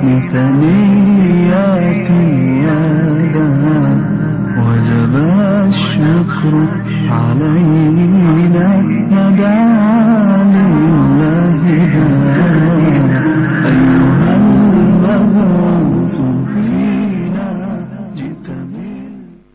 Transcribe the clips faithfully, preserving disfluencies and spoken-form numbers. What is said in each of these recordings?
بثنيات يدها وجب الشكر علينا ندعى لله دائما أيها المبعوث فينا جئت من.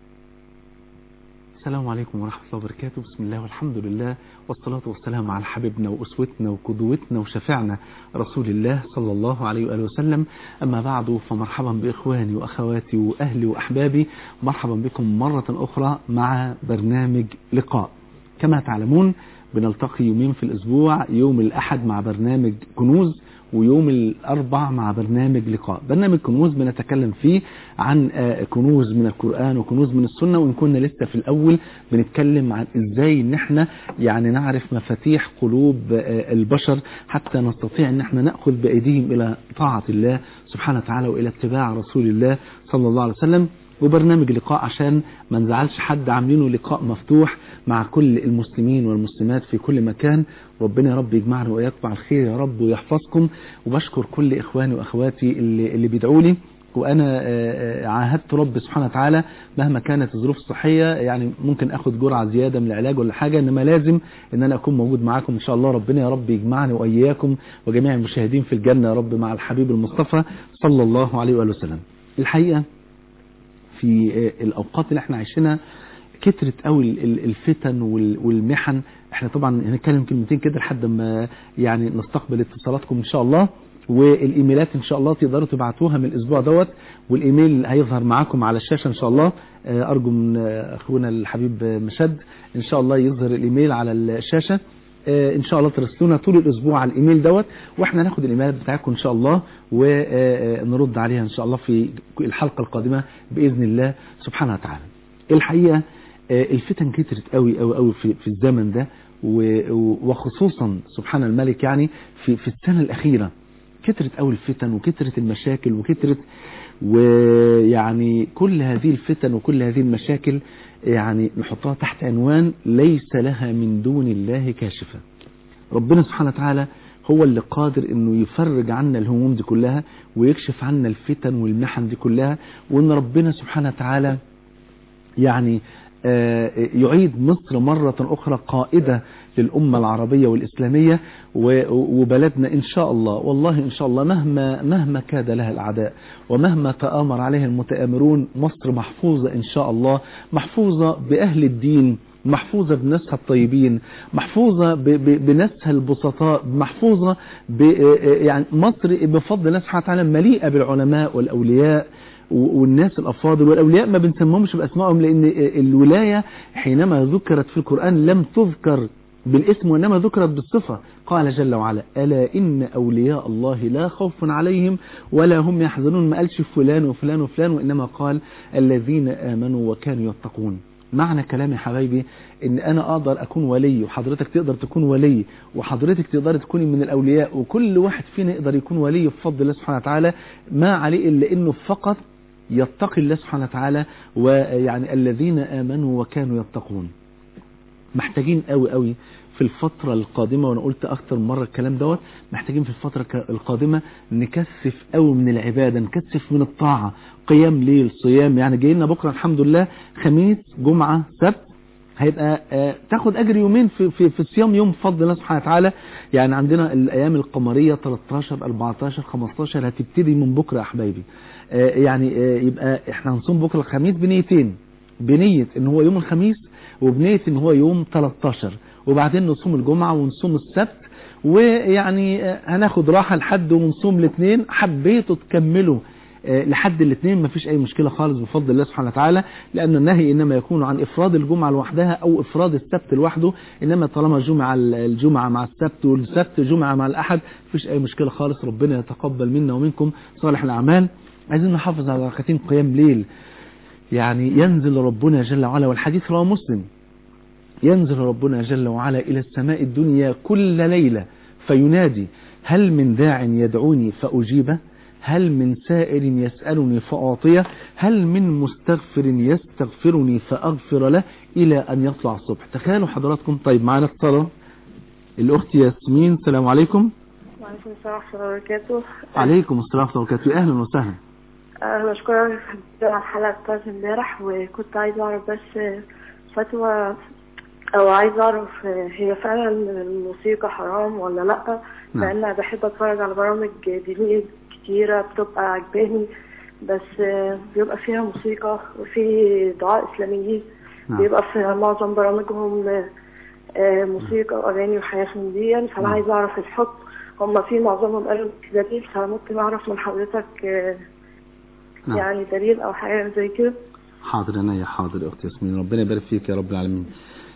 السلام عليكم ورحمة الله وبركاته. بسم الله والحمد لله والصلاة والسلام على حبيبنا وأسوتنا وقدوتنا وشفيعنا رسول الله صلى الله عليه وآله وسلم. أما بعد فمرحبا بإخواني وأخواتي وأهلي وأحبابي، مرحبا بكم مرة أخرى مع برنامج لقاء. كما تعلمون بنلتقي يومين في الأسبوع، يوم الأحد مع برنامج كنوز ويوم الأربع مع برنامج لقاء. برنامج كنوز بنتكلم فيه عن كنوز من القرآن وكنوز من السنة، وإن كنا لسه في الأول بنتكلم عن إزاي إن احنا يعني نعرف مفاتيح قلوب البشر حتى نستطيع إن احنا نأخذ بأيديهم إلى طاعة الله سبحانه وتعالى وإلى اتباع رسول الله صلى الله عليه وسلم. وبرنامج لقاء عشان ما نزعلش حد، عاملينه لقاء مفتوح مع كل المسلمين والمسلمات في كل مكان. ربنا يا رب يجمعنا وإياكم على الخير يا رب ويحفظكم. وبشكر كل إخواني وأخواتي اللي, اللي بيدعوا لي، وأنا عاهدت رب سبحانه وتعالى مهما كانت الظروف الصحية، يعني ممكن أخذ جرعة زيادة من العلاج ولا حاجة، إنما لازم إن أنا أكون موجود معاكم إن شاء الله. ربنا يا رب يجمعني وإياكم وجميع المشاهدين في الجنة يا رب مع الحبيب المصطفى صلى الله عليه وآله وسلم. الحقيقة في الأوقات اللي احنا عايشينها كترت قوي الفتن والمحن. احنا طبعا هنتكلم كلمتين كده لحد ما يعني نستقبل اتصالاتكم ان شاء الله، والايميلات ان شاء الله تقدروا تبعتوها من الاسبوع دوت، والايميل هيظهر معاكم على الشاشة ان شاء الله. ارجو من اخونا الحبيب مشد ان شاء الله يظهر الايميل على الشاشة ان شاء الله. ترسلونا طول الاسبوع على الايميل دوت، واحنا ناخد الايميلات بتاعتكم ان شاء الله ونرد عليها ان شاء الله في الحلقة القادمة باذن الله سبحانه وتعالى. الحقيقة الفتن كترت قوي قوي قوي في, في الزمن ده، وخصوصا سبحان الملك يعني في, في السنة الأخيرة كترت قوي الفتن وكترت المشاكل وكترت، ويعني كل هذه الفتن وكل هذه المشاكل يعني نحطها تحت عنوان ليس لها من دون الله كاشفة. ربنا سبحانه وتعالى هو اللي قادر انه يفرج عنا الهموم دي كلها ويكشف عنا الفتن والمحن دي كلها، وان ربنا سبحانه وتعالى يعني يعيد مصر مرة أخرى قائدة للأمة العربية والإسلامية وبلدنا إن شاء الله. والله إن شاء الله مهما مهما كاد لها الأعداء ومهما تآمر عليها المتآمرون، مصر محفوظة إن شاء الله، محفوظة بأهل الدين، محفوظة بناسها الطيبين، محفوظة بناسها البسطاء، محفوظة يعني مصر بفضل الله سبحانه وتعالى مليئة بالعلماء والأولياء والناس الأفاضل. والأولياء ما بنسمهمش بأسمائهم، لأن الولاية حينما ذكرت في القرآن لم تذكر بالاسم وإنما ذكرت بالصفة. قال جل وعلا: ألا إن أولياء الله لا خوف عليهم ولا هم يحزنون. ما قالش فلان وفلان وفلان، وإنما قال الذين آمنوا وكانوا يتقون. معنى كلامي يا حبايبي ان انا اقدر اكون ولي، وحضرتك تقدر تكون ولي، وحضرتك تقدر تكوني من الاولياء، وكل واحد فينا يقدر يكون ولي بفضل الله سبحانه وتعالى. ما عليه الا انه فقط يتقي الله سبحانه وتعالى، ويعني الذين آمنوا وكانوا يتقون. محتاجين قوي قوي في الفترة القادمة، وانا قلت اكتر مرة الكلام دوت، محتاجين في الفترة القادمة نكثف قوي من العبادة، نكثف من الطاعة، قيام ليل، صيام. يعني جاي لنا بكرة الحمد لله خميس جمعة سبت، هيبقى تاخد اجر يومين في, في, في الصيام يوم بفضل الله سبحانه وتعالى. يعني عندنا الايام القمرية تلتاشر اربعتاشر خمستاشر هتبتدي من بكرة يا حبايبي. يعني يبقى احنا هنصوم بكرة الخميس بنيتين، بنية ان هو يوم الخميس وبنية ان هو يوم تلتاشر، وبعدين نصوم الجمعة ونصوم السبت، ويعني هناخد راحة لحد ونصوم الاثنين. حبيتوا تكملوا لحد الاثنين مفيش اي مشكلة خالص بفضل الله سبحانه وتعالى، لان النهي انما يكون عن افراد الجمعة لوحدها او افراد السبت لوحده، انما طالما جمعة الجمعة مع السبت والسبت جمعة مع الاحد مفيش اي مشكلة خالص. ربنا يتقبل منا ومنكم صالح الاعمال. عايزين نحافظ على ركعتين قيام ليل. يعني ينزل ربنا جل وعلا، والحديث رواه مسلم، ينزل ربنا جل وعلا إلى السماء الدنيا كل ليلة فينادي: هل من داع يدعوني فأجيبه؟ هل من سائل يسألني فأعطيه؟ هل من مستغفر يستغفرني فأغفر له؟ إلى أن يطلع الصبح. تخيلوا حضراتكم. طيب معنا اتصال الأخت ياسمين. السلام عليكم. وعليكم السلام ورحمة الله وبركاته. عليكم السلام ورحمة الله وبركاته. أهلا وسهلا. أنا بشكرك على الحلقة بتاعت امبارح، وكنت عايز أعرف بس فتوى، أو عايز أعرف هي فعلا الموسيقى حرام ولا لأ؟ لأن أنا بحب أتفرج على برامج دينية كتيرة بتبقى عجباني، بس بيبقى فيها موسيقى وفي دعاء إسلاميين بيبقى في معظم برامجهم موسيقى وأغاني وحياة من دي، فأنا عايز أعرف الحكم. هم في معظمهم قالوا دليل، فممكن أعرف من حضرتك نعم. يعني دليل أو حاجة زي كده. حاضر أنا يا حاضر يا أختي ياسمين، ربنا يبارك فيك يا رب العالمين.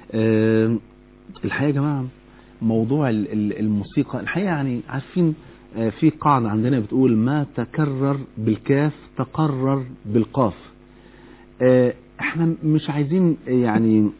أه الحقيقة يا جماعة موضوع الموسيقى الحقيقة يعني عارفين أه في قاعدة عندنا بتقول ما تكرر بالكاف تقرر بالقاف. أه احنا مش عايزين يعني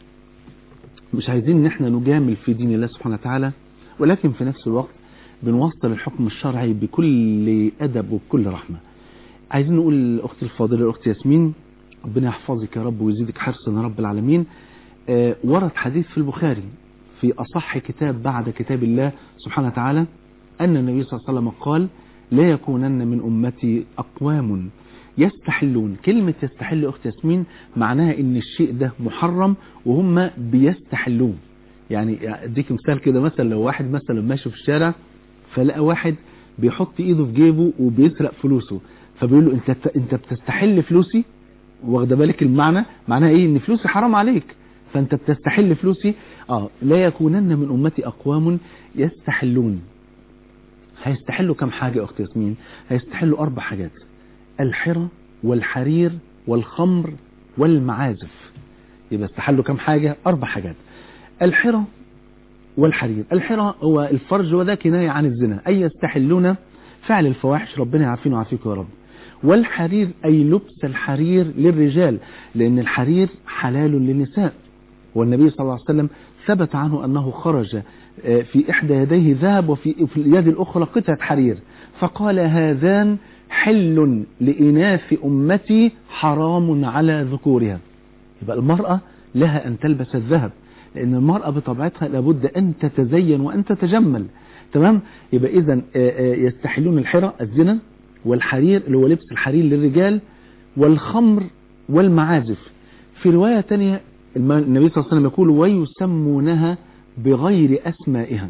مش عايزين ان احنا نجامل في دين الله سبحانه وتعالى، ولكن في نفس الوقت بنوصل الحكم الشرعي بكل أدب وبكل رحمة. عايزين نقول لأختي الفاضلة الأخت ياسمين ربنا يحفظك يا رب ويزيدك حرصا يا رب العالمين. آه ورد حديث في البخاري في أصح كتاب بعد كتاب الله سبحانه وتعالى أن النبي صلى الله عليه وسلم قال لا يكونن من أمتي أقوام يستحلون. كلمة يستحل أخت ياسمين معناها إن الشيء ده محرم وهم بيستحلون. يعني اديك مثال كده، مثلا لو واحد مثلا ماشي في الشارع فلقى واحد بيحط ايده في جيبه وبيسرق فلوسه، فبيقول له انت انت بتستحل فلوسي، واخده بالك المعنى؟ معناها ايه؟ ان فلوسي حرام عليك فانت بتستحل فلوسي. اه لا يكونن من امتي اقوام يستحلون. هيستحلوا كم حاجه يا اخت ياسمين؟ هيستحلوا اربع حاجات: الحرى والحرير والخمر والمعازف. يبقى استحلوا كم حاجه؟ اربع حاجات. الحرى والحرير، الحرى هو الفرج وده كناية عن الزنا، أي يستحلون فعل الفواحش، ربنا يعافينا ويعافيكم يا رب. والحرير أي لبس الحرير للرجال، لأن الحرير حلال للنساء، والنبي صلى الله عليه وسلم ثبت عنه أنه خرج في إحدى يديه ذهب وفي اليد الأخرى قطعة حرير، فقال هذان حل لإناث أمتي حرام على ذكورها. يبقى المرأة لها أن تلبس الذهب، لأن المرأة بطبيعتها لابد أن تتزين وأن تتجمل. تمام؟ يبقى إذن يستحلون الحرى الزنا، والحرير اللي هو لبس الحرير للرجال، والخمر والمعازف. في رواية تانية النبي صلى الله عليه وسلم يقول ويسمونها بغير أسمائها.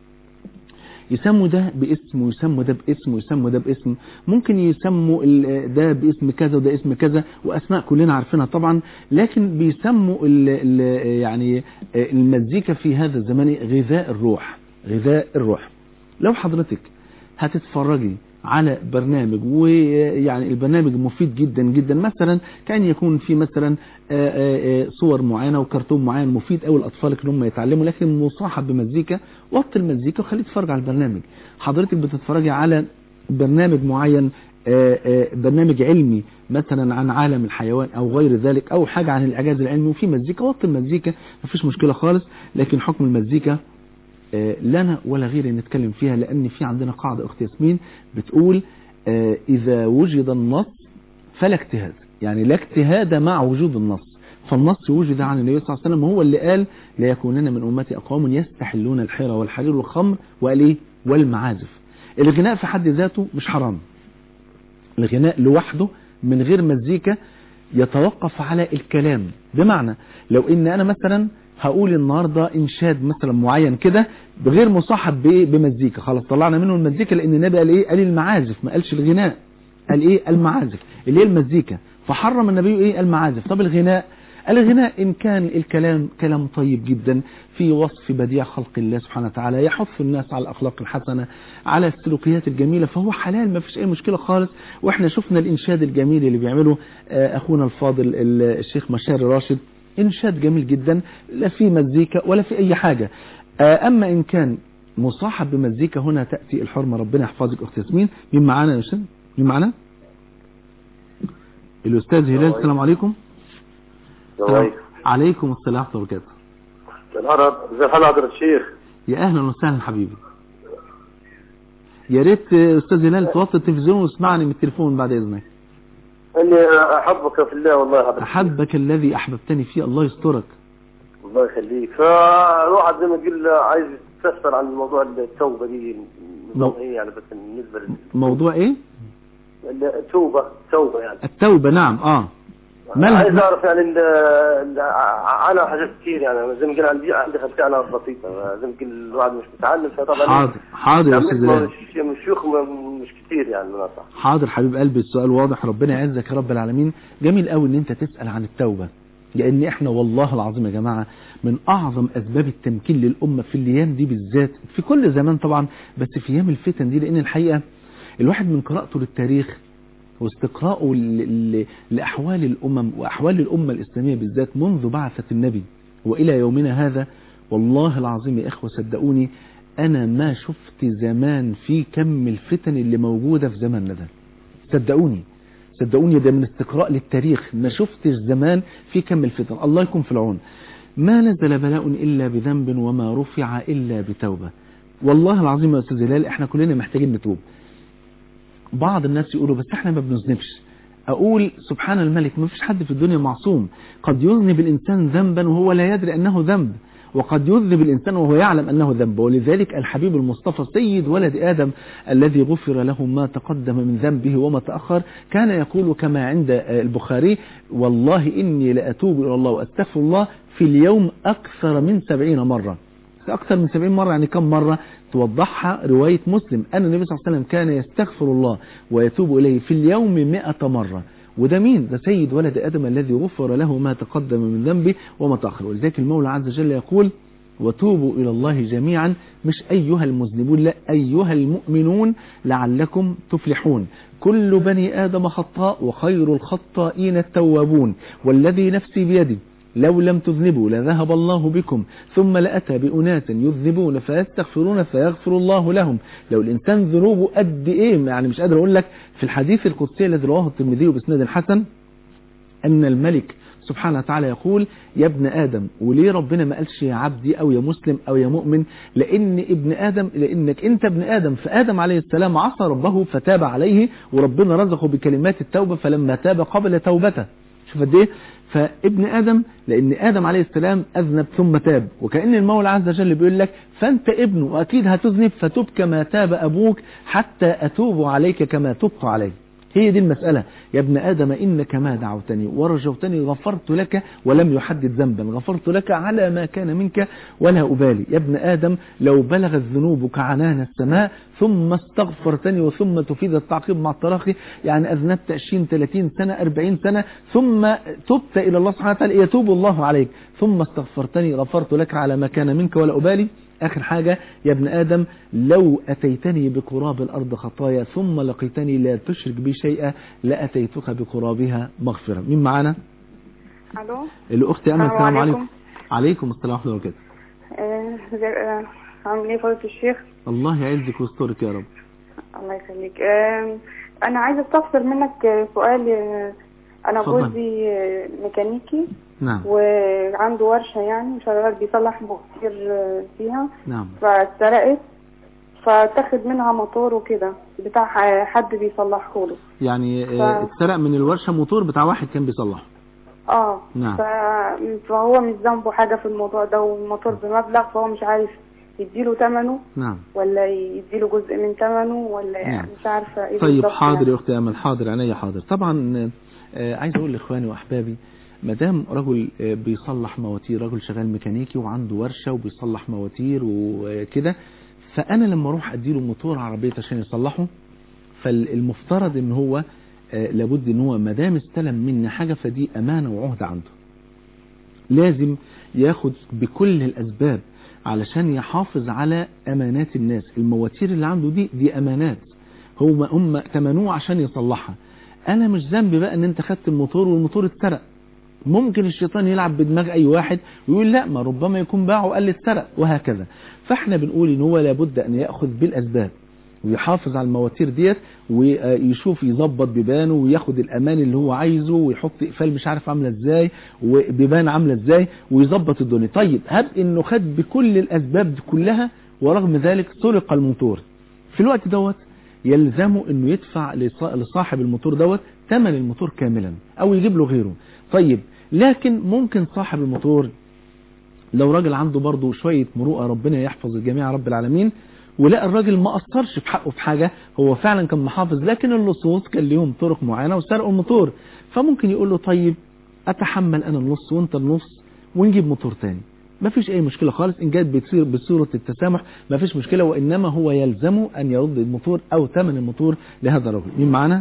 يسموا ده باسم ويسموا ده باسم ويسموا ده باسم، ممكن يسموا ده باسم كذا وده اسم كذا وأسماء كلنا عارفينها طبعا، لكن بيسموا ال ال يعني المزيكا في هذا الزمان غذاء الروح. غذاء الروح. لو حضرتك هتتفرجي على برنامج ويعني البرنامج مفيد جدا جدا، مثلا كان يكون في مثلا صور معينة وكرتون معين مفيد أو الأطفال ان هم يتعلموا، لكن مصاحب بمزيكا، وطي المزيكا وخليه يتفرج على البرنامج. حضرتك بتتفرجي على برنامج معين، برنامج علمي مثلا عن عالم الحيوان أو غير ذلك، أو حاجة عن الإعجاز العلمي وفي مزيكا، وطي المزيكا مفيش مشكلة خالص. لكن حكم المزيكا لنا ولا غير نتكلم فيها، لأن في عندنا قاعدة أخت ياسمين بتقول إذا وجد النص فلا اجتهاد، يعني لا اجتهاد مع وجود النص. فالنص وجد عن النبي صلى الله عليه وسلم، هو اللي قال لا يكونن من أمتي أقوام يستحلون الحرى والحرير والخمر وقال إيه والمعازف. الغناء في حد ذاته مش حرام، الغناء لوحده من غير مزيكا يتوقف على الكلام. بمعنى لو إن أنا مثلا هقول النهاردة إنشاد مثلا معين كده بغير مصاحب بمزيكا، خلاص طلعنا منه المزيكا، لأن النبي قال إيه؟ قال المعازف، ما قالش الغناء، قال إيه؟ المعازف اللي هي المزيكا، فحرم النبي إيه؟ المعازف. طب الغناء، الغناء إن كان الكلام كلام طيب جدا في وصف بديع خلق الله سبحانه وتعالى، يحث الناس على الأخلاق الحسنة، على السلوكيات الجميلة، فهو حلال، ما فيش أي مشكلة خالص. وإحنا شفنا الإنشاد الجميل اللي بيعمله أخونا الفاضل الشيخ مشاري راشد، إنشاد جميل جدا، لا في مزيكا ولا في أي حاجة. أما إن كان مصاحب بمزيكا هنا تأتي الحرمة. ربنا يحفظك أخت ياسمين. مين معانا يا أستاذ؟ مين معانا؟ الأستاذ هلال. السلام عليكم. السلام عليكم السلام ورحمة الله وبركاته. العرب زي حال حضرة الشيخ. يا أهلا وسهلا حبيبي. يا ريت أستاذ هلال توطي التلفزيون واسمعني من التليفون بعد إذنك. اني احبك في الله والله يا حبيبي. احبك الذي احببتني فيه، الله يسترك. الله يخليك. فالواحد زي ما تقول عايز يستفسر عن موضوع التوبه دي مو... هي يعني بس بالنسبة لل... موضوع ايه؟ التوبة توبة يعني التوبة. نعم. اه مالها؟ عايز اعرف يعني ال... انا حاجات كتير يعني زي ما قلنا عندي عندي خلفية انا بسيطة زي ما قلنا الواحد مش متعلم فطبعا حاضر حاضر يا استاذ هلال. مش شيوخ مش كتير يعني صح. حاضر حبيب قلبي، السؤال واضح، ربنا يعزك يا رب العالمين. جميل قوي ان انت تسأل عن التوبة، لان احنا والله العظيم يا جماعة من اعظم اسباب التمكين للامة في الايام دي بالذات، في كل زمان طبعا، بس في ايام الفتن دي، لان الحقيقة الواحد من قراءته للتاريخ واستقراءه لأحوال الأمم وأحوال الأمة الإسلامية بالذات منذ بعثة النبي وإلى يومنا هذا، والله العظيم يا إخوة صدقوني أنا ما شفت زمان في كم الفتن اللي موجودة في زماننا ده. صدقوني صدقوني ده من استقراء للتاريخ، ما شفتش زمان في كم الفتن. الله يكون في العون. ما نزل بلاء إلا بذنب وما رفع إلا بتوبة. والله العظيم يا أستاذ هلال احنا كلنا محتاجين نتوب. بعض الناس يقولوا بس احنا ما بنذنبش. اقول سبحان الملك، ما فيش حد في الدنيا معصوم. قد يذنب الانسان ذنبا وهو لا يدري انه ذنب، وقد يذنب الانسان وهو يعلم انه ذنب. ولذلك الحبيب المصطفى سيد ولد ادم الذي غفر له ما تقدم من ذنبه وما تاخر كان يقول كما عند البخاري: والله اني لاتوب الى الله واستغفر الله في اليوم اكثر من سبعين مره. أكثر من سبعين مرة يعني كم مرة؟ توضحها رواية مسلم أن النبي صلى الله عليه وسلم كان يستغفر الله ويتوب إليه في اليوم مئة مرة. وده مين؟ ده سيد ولد آدم الذي غفر له ما تقدم من ذنبه وما تأخر. ولذلك المولى عز وجل يقول: وتوبوا إلى الله جميعا، مش أيها المذنبون، لا أيها المؤمنون لعلكم تفلحون. كل بني آدم خطاء وخير الخطائين التوابون، والذي نفسي بيده لو لم تذنبوا لذهب الله بكم ثم لأتى بأناس يذنبون فيستغفرون فيغفر الله لهم. لو الإنسان ذنوبه قد إيه يعني مش قادر أقول لك. في الحديث القدسي الذي رواه الترمذي بإسناد حسن أن الملك سبحانه وتعالى يقول: يا ابن آدم. وليه ربنا ما قالش يا عبدي أو يا مسلم أو يا مؤمن؟ لأن ابن آدم، لأنك أنت ابن آدم. فآدم عليه السلام عصى ربه فتاب عليه، وربنا رزقه بكلمات التوبة، فلما تاب قبل توبته. شوف قد ايه. فابن آدم لأن آدم عليه السلام أذنب ثم تاب، وكأن المولى عز وجل بيقول لك فأنت ابنه وأكيد هتذنب، فتب كما تاب أبوك حتى أتوب عليك كما تبت عليه. هي دي المسألة. يا ابن آدم إنك ما دعوتني ورجوتني غفرت لك ولم يحدد ذنبا، غفرت لك على ما كان منك ولا أبالي. يا ابن آدم لو بلغت ذنوبك عنان السماء ثم استغفرتني، وثم تفيد التعقيب مع التراخي، يعني أذنبت عشرين ثلاثين سنة أربعين سنة ثم تبت إلى الله سبحانه وتعالى يتوب الله عليك، ثم استغفرتني غفرت لك على ما كان منك ولا أبالي. آخر حاجة: يا ابن آدم لو أتيتني بقراب الأرض خطايا ثم لقيتني لا تشرك بي شيئا لأتيتك بقرابها مغفرة. مين معانا؟ الو الأخت أمل. السلام عليكم. عليكم. عليكم السلام ورحمة الله وبركاته. آه، عامل ايه فضيلة الشيخ؟ الله يعزك ويسترك يا رب. الله يخليك. آه، أنا عايزة أستفسر منك سؤال. آه، أنا اتفضل. جوزي آه، ميكانيكي. نعم. وعنده ورشة يعني شغال بيصلح مواتير فيها. نعم. فاتسرقت، فتاخد منها موتور وكده بتاع حد بيصلحه له. يعني ف... اتسرق من الورشة موتور بتاع واحد كان بيصلحه. اه نعم. ف... فهو مش ذنبه حاجة في الموضوع ده، والموتور بمبلغ، فهو مش عارف يديله ثمنه نعم. ولا يديله جزء من ثمنه ولا نعم. مش عارفة ايه. طيب بالظبط حاضر يعني. يا أختي أمل. حاضر عينيا حاضر. طبعا آه عايز أقول لإخواني وأحبابي، مدام رجل بيصلح مواتير، رجل شغال ميكانيكي وعنده ورشة وبيصلح مواتير وكده، فأنا لما أروح أديله موتور عربية عشان يصلحه، فالمفترض إن هو لابد إن هو مدام استلم مني حاجة فدي أمانة وعهد عنده، لازم ياخد بكل الأسباب علشان يحافظ على أمانات الناس. المواتير اللي عنده دي دي أمانات، هم هم تمنوه عشان يصلحها. أنا مش ذنبي بقى إن أنت خدت الموتور والموتور اتسرق. ممكن الشيطان يلعب بدماغ اي واحد ويقول لا، ما ربما يكون باعه وقال لي اتسرق وهكذا. فاحنا بنقول ان هو لابد ان ياخذ بالاسباب ويحافظ على المواتير ديت، ويشوف يظبط بيبانه وياخد الامان اللي هو عايزه، ويحط اقفال مش عارف عامله ازاي وبيبان عامله ازاي ويظبط الدنيا. طيب هب انه خد بكل الاسباب دي كلها ورغم ذلك سرق الموتور، في الوقت دوت يلزمه انه يدفع لصاحب الموتور دوت ثمن الموتور كاملا او يجيب له غيره. طيب لكن ممكن صاحب الموتور لو راجل عنده برضه شوية مروءة، ربنا يحفظ الجميع رب العالمين، ولقى الراجل ما قصرش في حقه في حاجة، هو فعلا كان محافظ، لكن اللصوص كان ليهم طرق معينة وسرقوا الموتور. فممكن يقول له طيب اتحمل انا النص وانت النص ونجيب موتور تاني، ما فيش اي مشكلة خالص. ان جات بتصير بصورة التسامح ما فيش مشكلة، وانما هو يلزمه ان يرد الموتور او ثمن الموتور لهذا الرجل. مين معانا؟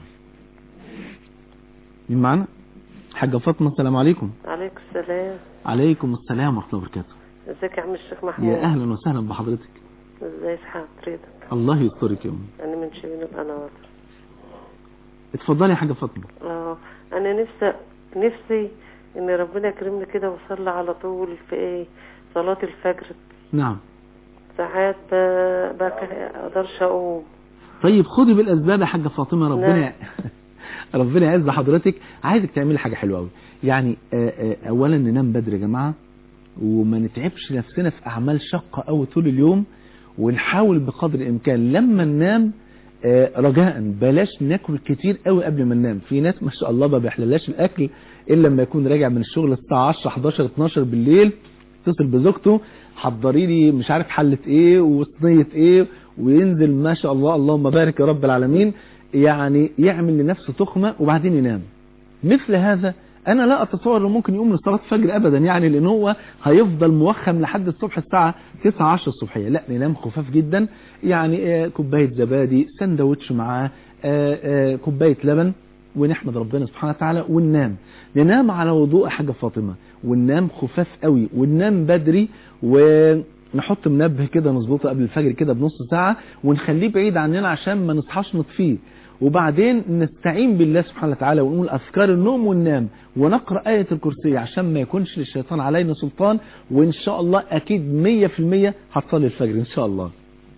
مين معانا؟ حاجة فاطمة، السلام عليكم. عليكم السلام. عليكم السلام ورحمة الله وبركاته. ازيك يا عم الشيخ محمود؟ يا اهلا وسهلا بحضرتك. ازاي حضرتك؟ الله يسترك يا أمي. انا من شبين الانوار. اتفضلي يا حاجة فاطمة. اه انا نفسي نفسي ان ربنا يكرمني كده واصلي على طول في ايه صلاة الفجر. نعم. ساعات ما اقدرش اقوم. طيب خدي بالاسباب يا حاجة فاطمة، ربنا نعم. ربنا يعز حضرتك. عايزك تعملي حاجة حلوة قوي، يعني اولا ننام بدري يا جماعة، وما نتعبش نفسنا في اعمال شاقة قوي طول اليوم، ونحاول بقدر الامكان لما ننام رجاء بلاش ناكل كتير قوي قبل ما ننام. في ناس ما شاء الله ما بيحللاش الاكل الا لما يكون راجع من الشغل الساعه عشرة حداشر اتناشر بالليل، يتصل بزوجته حضري لي مش عارف حله ايه وصينيه ايه، وينزل ما شاء الله اللهم بارك يا رب العالمين، يعني يعمل لنفسه تخمه وبعدين ينام. مثل هذا انا لا اتصور انه ممكن يقوم لصلاه الفجر ابدا، يعني لان هو هيفضل موخم لحد الصبح الساعه تسعة عشرة الصبحيه. لا ننام خفاف جدا، يعني كوبايه زبادي، سندوتش معاه، كوبايه لبن، ونحمد ربنا سبحانه وتعالى وننام. ننام على وضوء حاجه فاطمه، وننام خفاف قوي، وننام بدري، ونحط منبه كده نظبطه قبل الفجر كده بنص ساعه، ونخليه بعيد عننا عشان ما نصحاش نطفيه. وبعدين نستعين بالله سبحانه وتعالى ونقول أذكار النوم وننام، ونقرأ آية الكرسي عشان ما يكونش للشيطان علينا سلطان. وإن شاء الله أكيد مية في المية هتصلي الفجر إن شاء الله.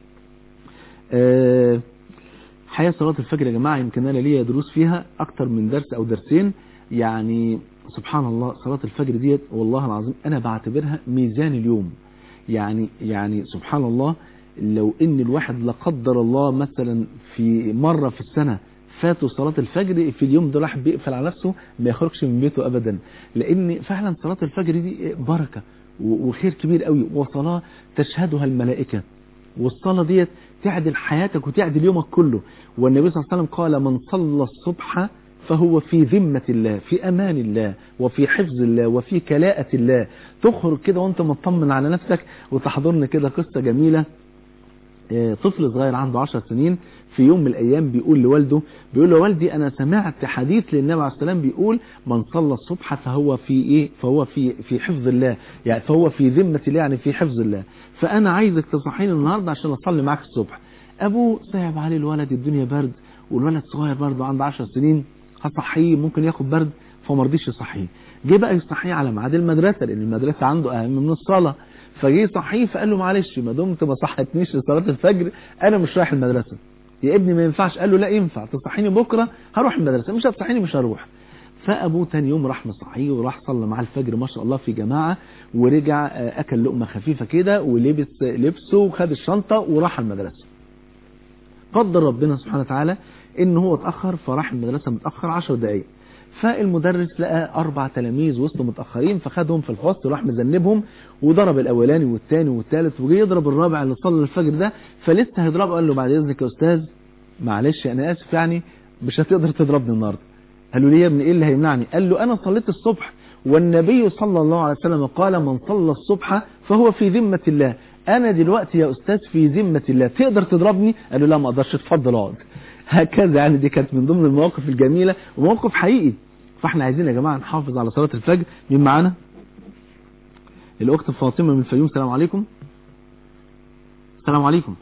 أه حياة صلاة الفجر يا جماعة يمكن أنا ليا دروس فيها أكتر من درس أو درسين. يعني سبحان الله صلاة الفجر ديت والله العظيم أنا بعتبرها ميزان اليوم. يعني يعني سبحان الله لو ان الواحد لا قدر الله مثلا في مرة في السنة فاتوا صلاة الفجر، في اليوم ده الواحد بيقفل على نفسه ما يخرجش من بيته ابدا، لان فعلا صلاة الفجر دي بركة وخير كبير قوي، وصلاة تشهدها الملائكة، والصلاة ديت تعدل حياتك وتعدل يومك كله. والنبي صلى الله عليه وسلم قال من صلى الصبح فهو في ذمة الله، في أمان الله، وفي حفظ الله، وفي كلاءة الله. تخرج كده وانت مطمن على نفسك. وتحضرنا كده قصة جميلة، طفل صغير عنده عشر سنين في يوم من الأيام بيقول لوالده، بيقول له والدي أنا سمعت حديث للنبي عليه السلام بيقول من صلى الصبح فهو في إيه فهو في في حفظ الله، يعني فهو في ذمة الله، يعني في حفظ الله، فأنا عايزك تصحيني النهاردة عشان أصلي معاك الصبح. أبوه صعب عليه الولد، الدنيا برد والولد صغير برضه عنده عشر سنين، هصحيه ممكن ياخد برد، فما رضيش يصحيه. جه بقى يصحيه على ميعاد المدرسة لأن المدرسة عنده أهم من الصلاة. فجي صحيه فقال له معلش ما دمت ما صحتنيش لصلاه الفجر انا مش رايح المدرسه. يا ابني ما ينفعش. قال له لا ينفع، تصحيني بكره هروح المدرسه، مش هتصحيني مش هروح. فابوه تاني يوم راح مصحيه وراح صلى معاه الفجر ما شاء الله في جماعه، ورجع اكل لقمه خفيفه كده ولبس لبسه وخد الشنطه وراح المدرسه. قدر ربنا سبحانه وتعالى ان هو اتاخر، فراح المدرسه متاخر عشر دقائق. فالمدرس لقى أربع تلاميذ وسطهم متأخرين، فخدهم في الفصل وراح مذنبهم وضرب الأولاني والثاني والثالث، وجي يضرب الرابع اللي صلى الفجر ده، فلسه هيضربه. قال له بعد إذنك يا أستاذ معلش أنا آسف يعني مش هتقدر تضربني النهارده. قال له ليه يا ابني إيه اللي هيمنعني؟ قال له أنا صليت الصبح والنبي صلى الله عليه وسلم قال من صلى الصبح فهو في ذمة الله، أنا دلوقتي يا أستاذ في ذمة الله تقدر تضربني؟ قال له لا ما أقدرش، اتفضل اقعد. هكذا يعني دي كانت من ضمن المواقف الجميلة وموقف حقيقي. فاحنا عايزين يا جماعة نحافظ على صلاة الفجر. مين معانا؟ الأخت فاطمة من الفيوم. السلام عليكم. السلام عليكم.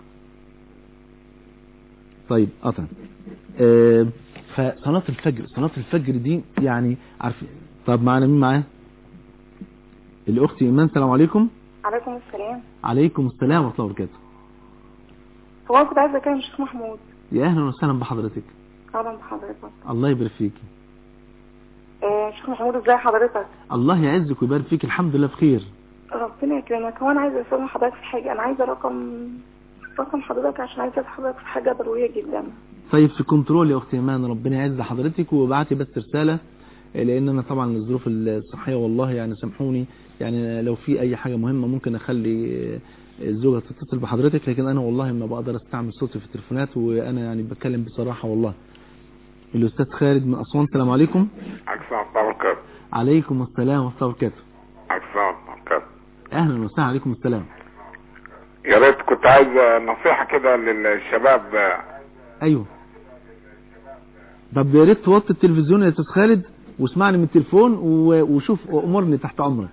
طيب قطع. آه فصلاة الفجر صلاة الفجر دي يعني عارفين. طب معانا مين معاه؟ الأخت إيمان. السلام عليكم. عليكم السلام. عليكم السلام ورحمة الله وبركاته. هو أنا كنت عايزة أكلم الشيخ محمود. يا أهلا وسهلا بحضرتك. أهلا بحضرتك. الله يبارك فيكي. شيخ محمود ازاي حضرتك؟ الله يعزك ويبارك فيك. الحمد لله بخير. ربنا يكرمك. هو انا عايزه اسال حضرتك في حاجه، انا عايزه رقم رقم حضرتك عشان عايزه اسال حضرتك في حاجه ضروريه جدا. طيب في كنترول يا اختي ايمان، ربنا يعز حضرتك، وابعتي بس رساله لان انا طبعا الظروف الصحيه والله يعني سامحوني، يعني لو في اي حاجه مهمه ممكن اخلي الزوجة تتصل بحضرتك، لكن انا والله ما بقدر استعمل صوتي في التليفونات، وانا يعني بتكلم بصراحة والله. الاستاذ خالد من اسوان، السلام عليكم. عليكم السلام ورحمة الله وبركاته. عليكم السلام ورحمة الله وبركاته. عليكم السلام ورحمة الله وبركاته. اهلا وسهلا. عليكم السلام. يا ريت كنت عايز نصيحة كده للشباب. ايوه. طب يا ريت توطي التلفزيون يا استاذ خالد واسمعني من التليفون وشوف امرني تحت امرك.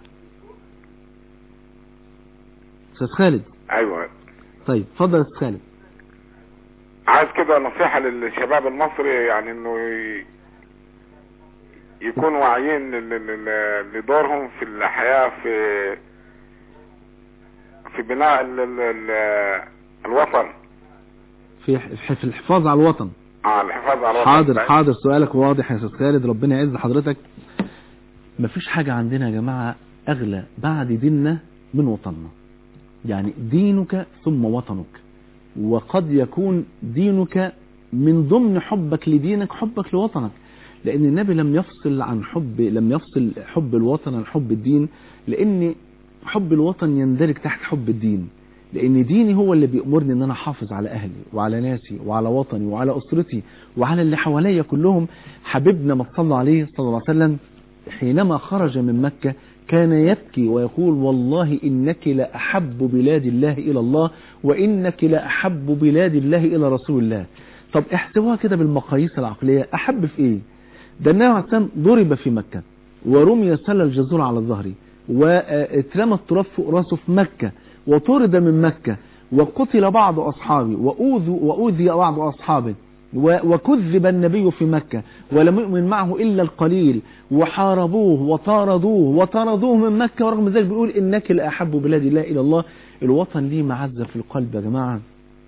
استاذ خالد. ايوه. طيب اتفضل يا استاذ خالد. عايز كده نصيحة للشباب المصري، يعني انه يكونوا واعيين لدورهم في الحياة، في في بناء ال ال ال الوطن، في في الحفاظ على الوطن. اه الحفاظ على الوطن. حاضر حاضر، سؤالك واضح يا استاذ خالد، ربنا يعز حضرتك. مفيش حاجة عندنا يا جماعة اغلى بعد ديننا من وطننا. يعني دينك ثم وطنك، وقد يكون دينك من ضمن حبك لدينك حبك لوطنك، لان النبي لم يفصل عن حب لم يفصل حب الوطن عن حب الدين، لان حب الوطن يندرج تحت حب الدين، لان ديني هو اللي بيأمرني ان انا احافظ على اهلي وعلى ناسي وعلى وطني وعلى اسرتي وعلى اللي حواليا كلهم. حبيبنا ما صلى عليه صلى الله عليه وسلم حينما خرج من مكة كان يبكي ويقول والله إنك لأحب بلاد الله إلى الله، وإنك لأحب بلاد الله إلى رسول الله. طب احسبوها كده بالمقاييس العقلية، أحب في إيه؟ ده النبي عليه الصلاة والسلام ضرب في مكة، ورمي سل الجزور على الظهر، واترمى التراب فوق راسه في مكة، وطرد من مكة، وقتل بعض أصحابه، وأوذي بعض أصحابه، وكذب النبي في مكة ولم يؤمن معه إلا القليل، وحاربوه وطاردوه وطردوه من مكة، ورغم ذلك بيقول إنك لأحب بلاد الله إلى الله. الوطن ليه معزة في القلب يا جماعة.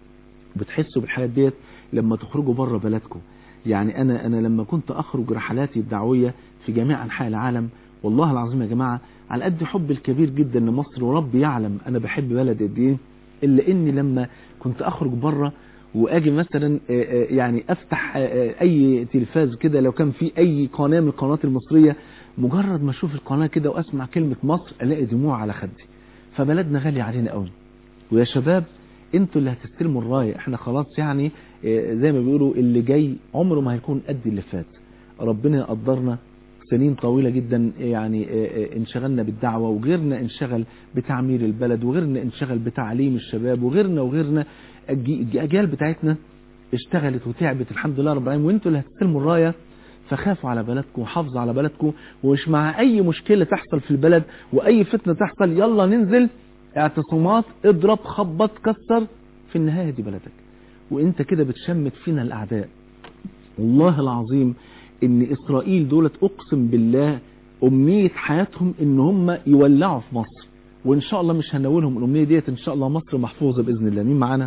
بتحسوا بالحاجات ديت لما تخرجوا بره بلدكم. يعني أنا أنا لما كنت أخرج رحلاتي الدعوية في جميع أنحاء العالم، والله العظيم يا جماعة على قد حب الكبير جدا لمصر، ورب يعلم أنا بحب بلد قد إيه، إلا إني لما كنت أخرج بره واجي مثلا يعني افتح اي تلفاز كده، لو كان في اي قناة من القنوات المصرية، مجرد ما اشوف القناة كده واسمع كلمة مصر الاقي دموع على خدي. فبلدنا غالي علينا قوي. ويا شباب انتوا اللي هتستلموا الراية، احنا خلاص يعني زي ما بيقولوا اللي جاي عمره ما هيكون قد اللي فات. ربنا يقدرنا سنين طويلة جدا، يعني انشغلنا بالدعوة، وغيرنا انشغل بتعمير البلد، وغيرنا انشغل بتعليم الشباب، وغيرنا وغيرنا الأجيال بتاعتنا اشتغلت وتعبت الحمد لله رب العالمين، وانتوا اللي هتستلموا الراية. فخافوا على بلدكم وحافظوا على بلدكم، ومش مع اي مشكلة تحصل في البلد واي فتنة تحصل يلا ننزل اعتصامات، اضرب خبط كسر، في النهاية دي بلدك، وانت كده بتشمت فينا الاعداء. والله العظيم ان اسرائيل دولت اقسم بالله امنية حياتهم ان هم يولعوا في مصر، وان شاء الله مش هنولهم الامنية ديت، ان شاء الله مصر محفوظة باذن الله. مين معانا؟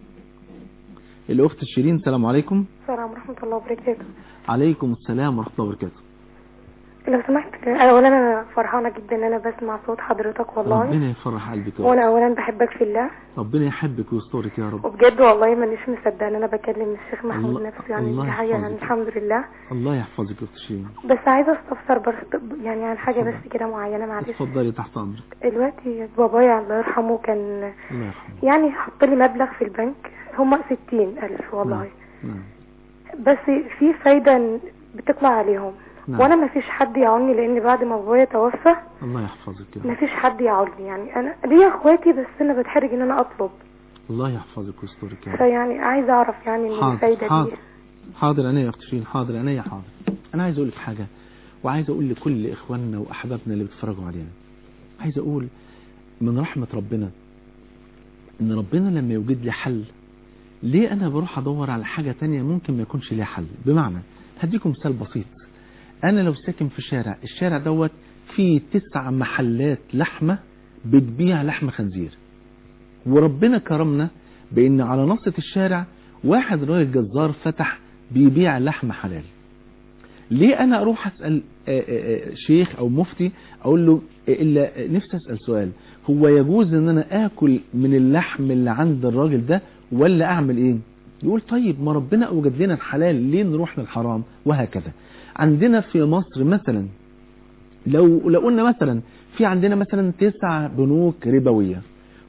الاخت شيرين، السلام عليكم. السلام ورحمة الله وبركاته. عليكم السلام ورحمة الله وبركاته. لو سمحت، اولا انا فرحانة جدا ان انا بسمع صوت حضرتك والله. ربنا يفرح قلبك. وانا اولا بحبك في الله. ربنا يحبك ويسترك يا رب. وبجد والله مانيش مصدقه ان انا بكلم الشيخ محمود نفسه، يعني دي حاجة يعني الحمد لله. الله يحفظك يا اخت شيرين. بس عايزة استفسر بس يعني عن حاجة بس كده معينة، معلش. اتفضلي تحت امرك. دلوقتي بابايا الله يرحمه كان الله يرحمه يعني حط لي مبلغ في البنك، هم ستين ألف والله. نعم. بس في فايدة بتطلع عليهم. نعم. وانا ما فيش حد يعوني، لان بعد ما بابايا توفى الله يحفظك يا رب ما فيش حد يعوني، يعني انا ليا اخواتي بس انا بتحرج ان انا اطلب. الله يحفظك ويسترك يا رب. فيعني عايزه اعرف يعني من الفايده حاضر. دي. حاضر انا يا اخت شيرين، حاضر انا يا حاضر. انا عايز اقول لك حاجه، وعايز اقول لكل اخواننا واحبابنا اللي بيتفرجوا علينا، عايز اقول من رحمه ربنا ان ربنا لما يوجد لي حل، ليه انا بروح ادور على حاجه تانية ممكن ما يكونش ليها حل؟ بمعنى هديكم مثال بسيط. انا لو ساكن في شارع، الشارع دوت فيه تسع محلات لحمه بتبيع لحم خنزير، وربنا كرمنا بان على نصة الشارع واحد راجل جزار فتح بيبيع لحم حلال. ليه انا اروح اسال آآ آآ شيخ او مفتي اقول له الا نفسي اسال سؤال، هو يجوز ان انا اكل من اللحم اللي عند الراجل ده ولا اعمل ايه؟ يقول طيب ما ربنا اوجد لنا الحلال، ليه نروح للحرام؟ وهكذا. عندنا في مصر مثلا لو لو قلنا مثلا في عندنا مثلا تسع بنوك ربويه،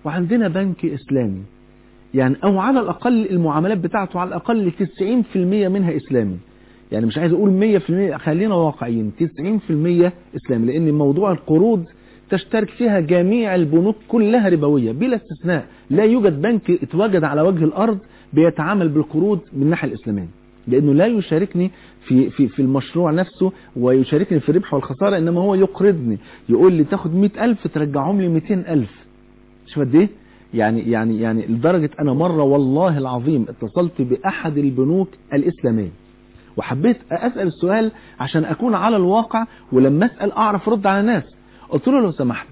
وعندنا بنك إسلامي، يعني أو على الأقل المعاملات بتاعته على الأقل تسعين في المية منها إسلامي، يعني مش عايز أقول مية في المية، خلينا واقعيين، تسعين في المية إسلامي، لأن موضوع القروض تشترك فيها جميع البنوك كلها ربوية بلا استثناء. لا يوجد بنك اتواجد على وجه الأرض بيتعامل بالقروض من الناحية الإسلامية، لأنه لا يشاركني في في في المشروع نفسه ويشاركني في الربح والخسارة، إنما هو يقرضني، يقول لي تاخد مئة ألف ترجعهم لي مئتين ألف. شوف قد إيه؟ يعني يعني يعني لدرجة أنا مرة والله العظيم اتصلت بأحد البنوك الإسلامية وحبيت أسأل السؤال عشان أكون على الواقع، ولما أسأل أعرف رد على الناس. قلت له لو سمحت،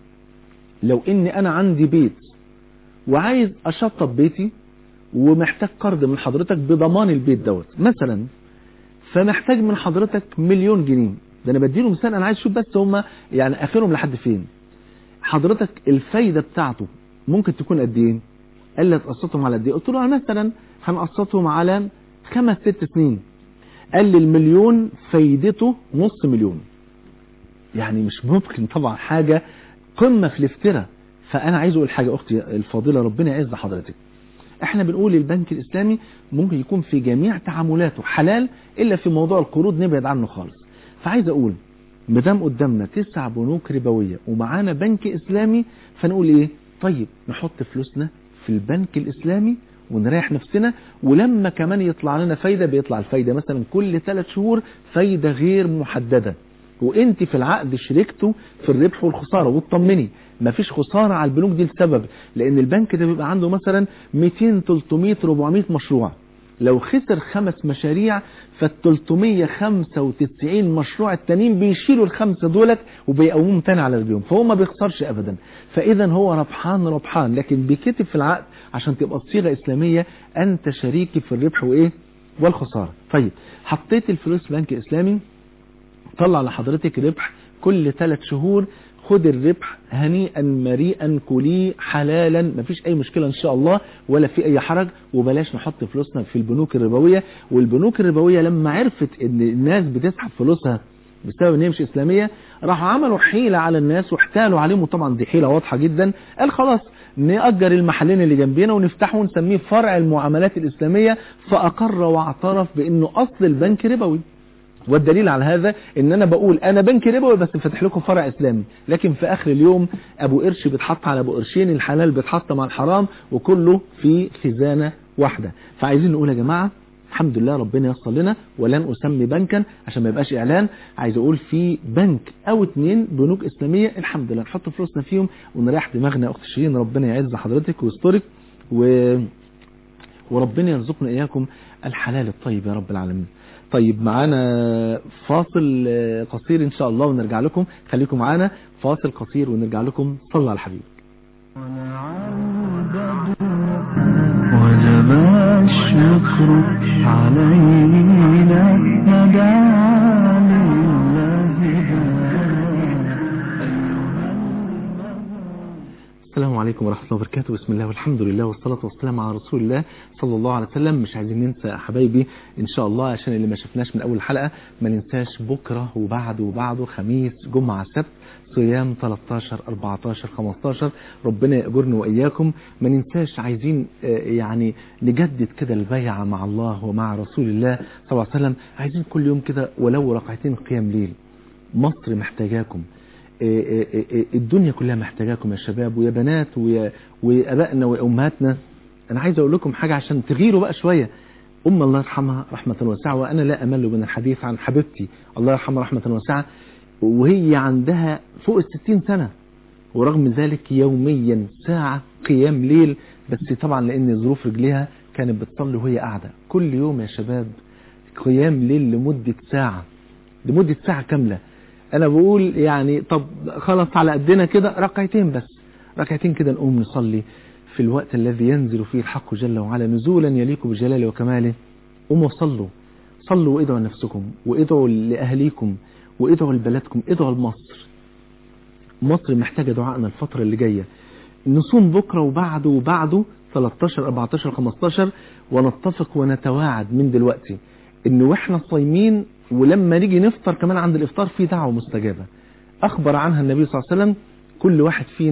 لو إني أنا عندي بيت وعايز أشطب بيتي ومحتاج قرض من حضرتك بضمان البيت دوت مثلا، فمحتاج من حضرتك مليون جنيه، ده أنا بديله مثال، أنا عايز أشوف بس هما يعني آخرهم لحد فين. حضرتك الفايدة بتاعته ممكن تكون قد ايه؟ قال لي تقسطهم على قد ايه؟ قلت له مثلا هنقسطهم على خمس ست سنين. قال لي المليون فايدته نص مليون. يعني مش ممكن طبعا، حاجة قمة في الافتراء. فانا عايز اقول حاجة اختي الفاضلة ربنا يعز حضرتك، احنا بنقول البنك الاسلامي ممكن يكون في جميع تعاملاته حلال، الا في موضوع القروض نبعد عنه خالص. فعايز اقول مدام قدامنا تسع بنوك ربوية ومعانا بنك اسلامي، فنقول ايه؟ طيب نحط فلوسنا في البنك الإسلامي ونريح نفسنا، ولما كمان يطلع لنا فايدة، بيطلع الفايدة مثلا كل ثلاث شهور فايدة غير محددة، وانت في العقد شركته في الربح والخسارة، وتطمني مفيش خسارة على البنوك دي لسبب، لأن البنك ده بيبقى عنده مثلا مئتين تلتمية أربعمية مشروع، لو خسر خمس مشاريع فالتلتمية خمسة وتسعين مشروع التانيين بيشيلوا الخمسة دولت وبيقومهم تاني على رجلهم، فهو ما بيخسرش ابدا. فاذا هو ربحان ربحان، لكن بيكتب في العقد عشان تبقى الصيغة اسلامية انت شريكي في الربح وايه والخسارة. طيب حطيت الفلوس في بنك اسلامي، طلع لحضرتك ربح كل ثلاث شهور، خد الربح هنيئا مريئا كلي حلالا، مفيش اي مشكلة ان شاء الله ولا في اي حرج، وبلاش نحط فلوسنا في البنوك الربوية. والبنوك الربوية لما عرفت ان الناس بتسحب فلوسها بسبب ان هي مش اسلامية، راحوا عملوا حيلة على الناس واحتالوا عليهم، وطبعا دي حيلة واضحة جدا. قال خلاص نأجر المحلين اللي جنبينا ونفتحه ونسميه فرع المعاملات الاسلامية، فاقر واعترف بانه اصل البنك ربوي. والدليل على هذا ان انا بقول انا بنك ربوي بس فاتح لكم فرع اسلامي، لكن في اخر اليوم ابو قرش بيتحط على ابو قرشين، الحلال بيتحط مع الحرام، وكله في خزانة واحدة. فعايزين نقول يا جماعة الحمد لله ربنا يصل لنا، ولن اسمي بنكا عشان ما يبقاش اعلان، عايز اقول في بنك او اتنين بنوك اسلامية الحمد لله نحط فلوسنا فيهم ونريح دماغنا. يا اخت شيرين ربنا يعز حضرتك ويسترك و... وربنا يرزقنا اياكم الحلال الطيب يا رب العالمين. طيب معانا فاصل قصير ان شاء الله ونرجع لكم، خليكم معانا فاصل قصير ونرجع لكم. صلى على الحبيب. وجب الشكر علينا ندعى لله. السلام عليكم ورحمة الله وبركاته، بسم الله والحمد لله والصلاة والسلام على رسول الله صلى الله عليه وسلم. مش عايزين ننسى يا حبايبي إن شاء الله، عشان اللي ما شفناش من أول حلقة ما ننساش بكرة وبعده وبعده خميس جمعة سبت صيام تلتاشر أربعتاشر خمستاشر، ربنا يأجرنا وإياكم. ما ننساش عايزين يعني نجدد كده البيعة مع الله ومع رسول الله صلى الله عليه وسلم، عايزين كل يوم كده ولو ركعتين قيام ليل. مصر محتاجاكم، الدنيا كلها محتاجاكم يا شباب ويا بنات ويا وابائنا وامهاتنا. انا عايز اقول لكم حاجة عشان تغيروا بقى شوية. ام الله يرحمها رحمة واسعة، وانا لا امل من الحديث عن حبيبتي الله يرحمها رحمة واسعة، وهي عندها فوق الستين سنة، ورغم ذلك يوميا ساعة قيام ليل، بس طبعا لان ظروف رجليها كانت بتصلي وهي قاعدة كل يوم يا شباب قيام ليل لمدة ساعة، لمدة ساعة كاملة. انا بقول يعني طب خلاص على قدنا كده ركعتين، بس ركعتين كده نقوم نصلي في الوقت الذي ينزل فيه الحق جل وعلا نزولا يليق بجلاله وكماله. قوموا صلوا صلوا وادعوا لنفسكم وادعوا لأهليكم وادعوا لبلدكم، ادعوا لمصر. مصر محتاجة دعائنا الفترة اللي جاية. نصوم بكرة وبعده وبعده تلتاشر أربعتاشر خمستاشر، ونتفق ونتواعد من دلوقتي ان واحنا صايمين ولما نيجي نفطر كمان عند الافطار في دعوة مستجابة اخبر عنها النبي صلى الله عليه وسلم. كل واحد فينا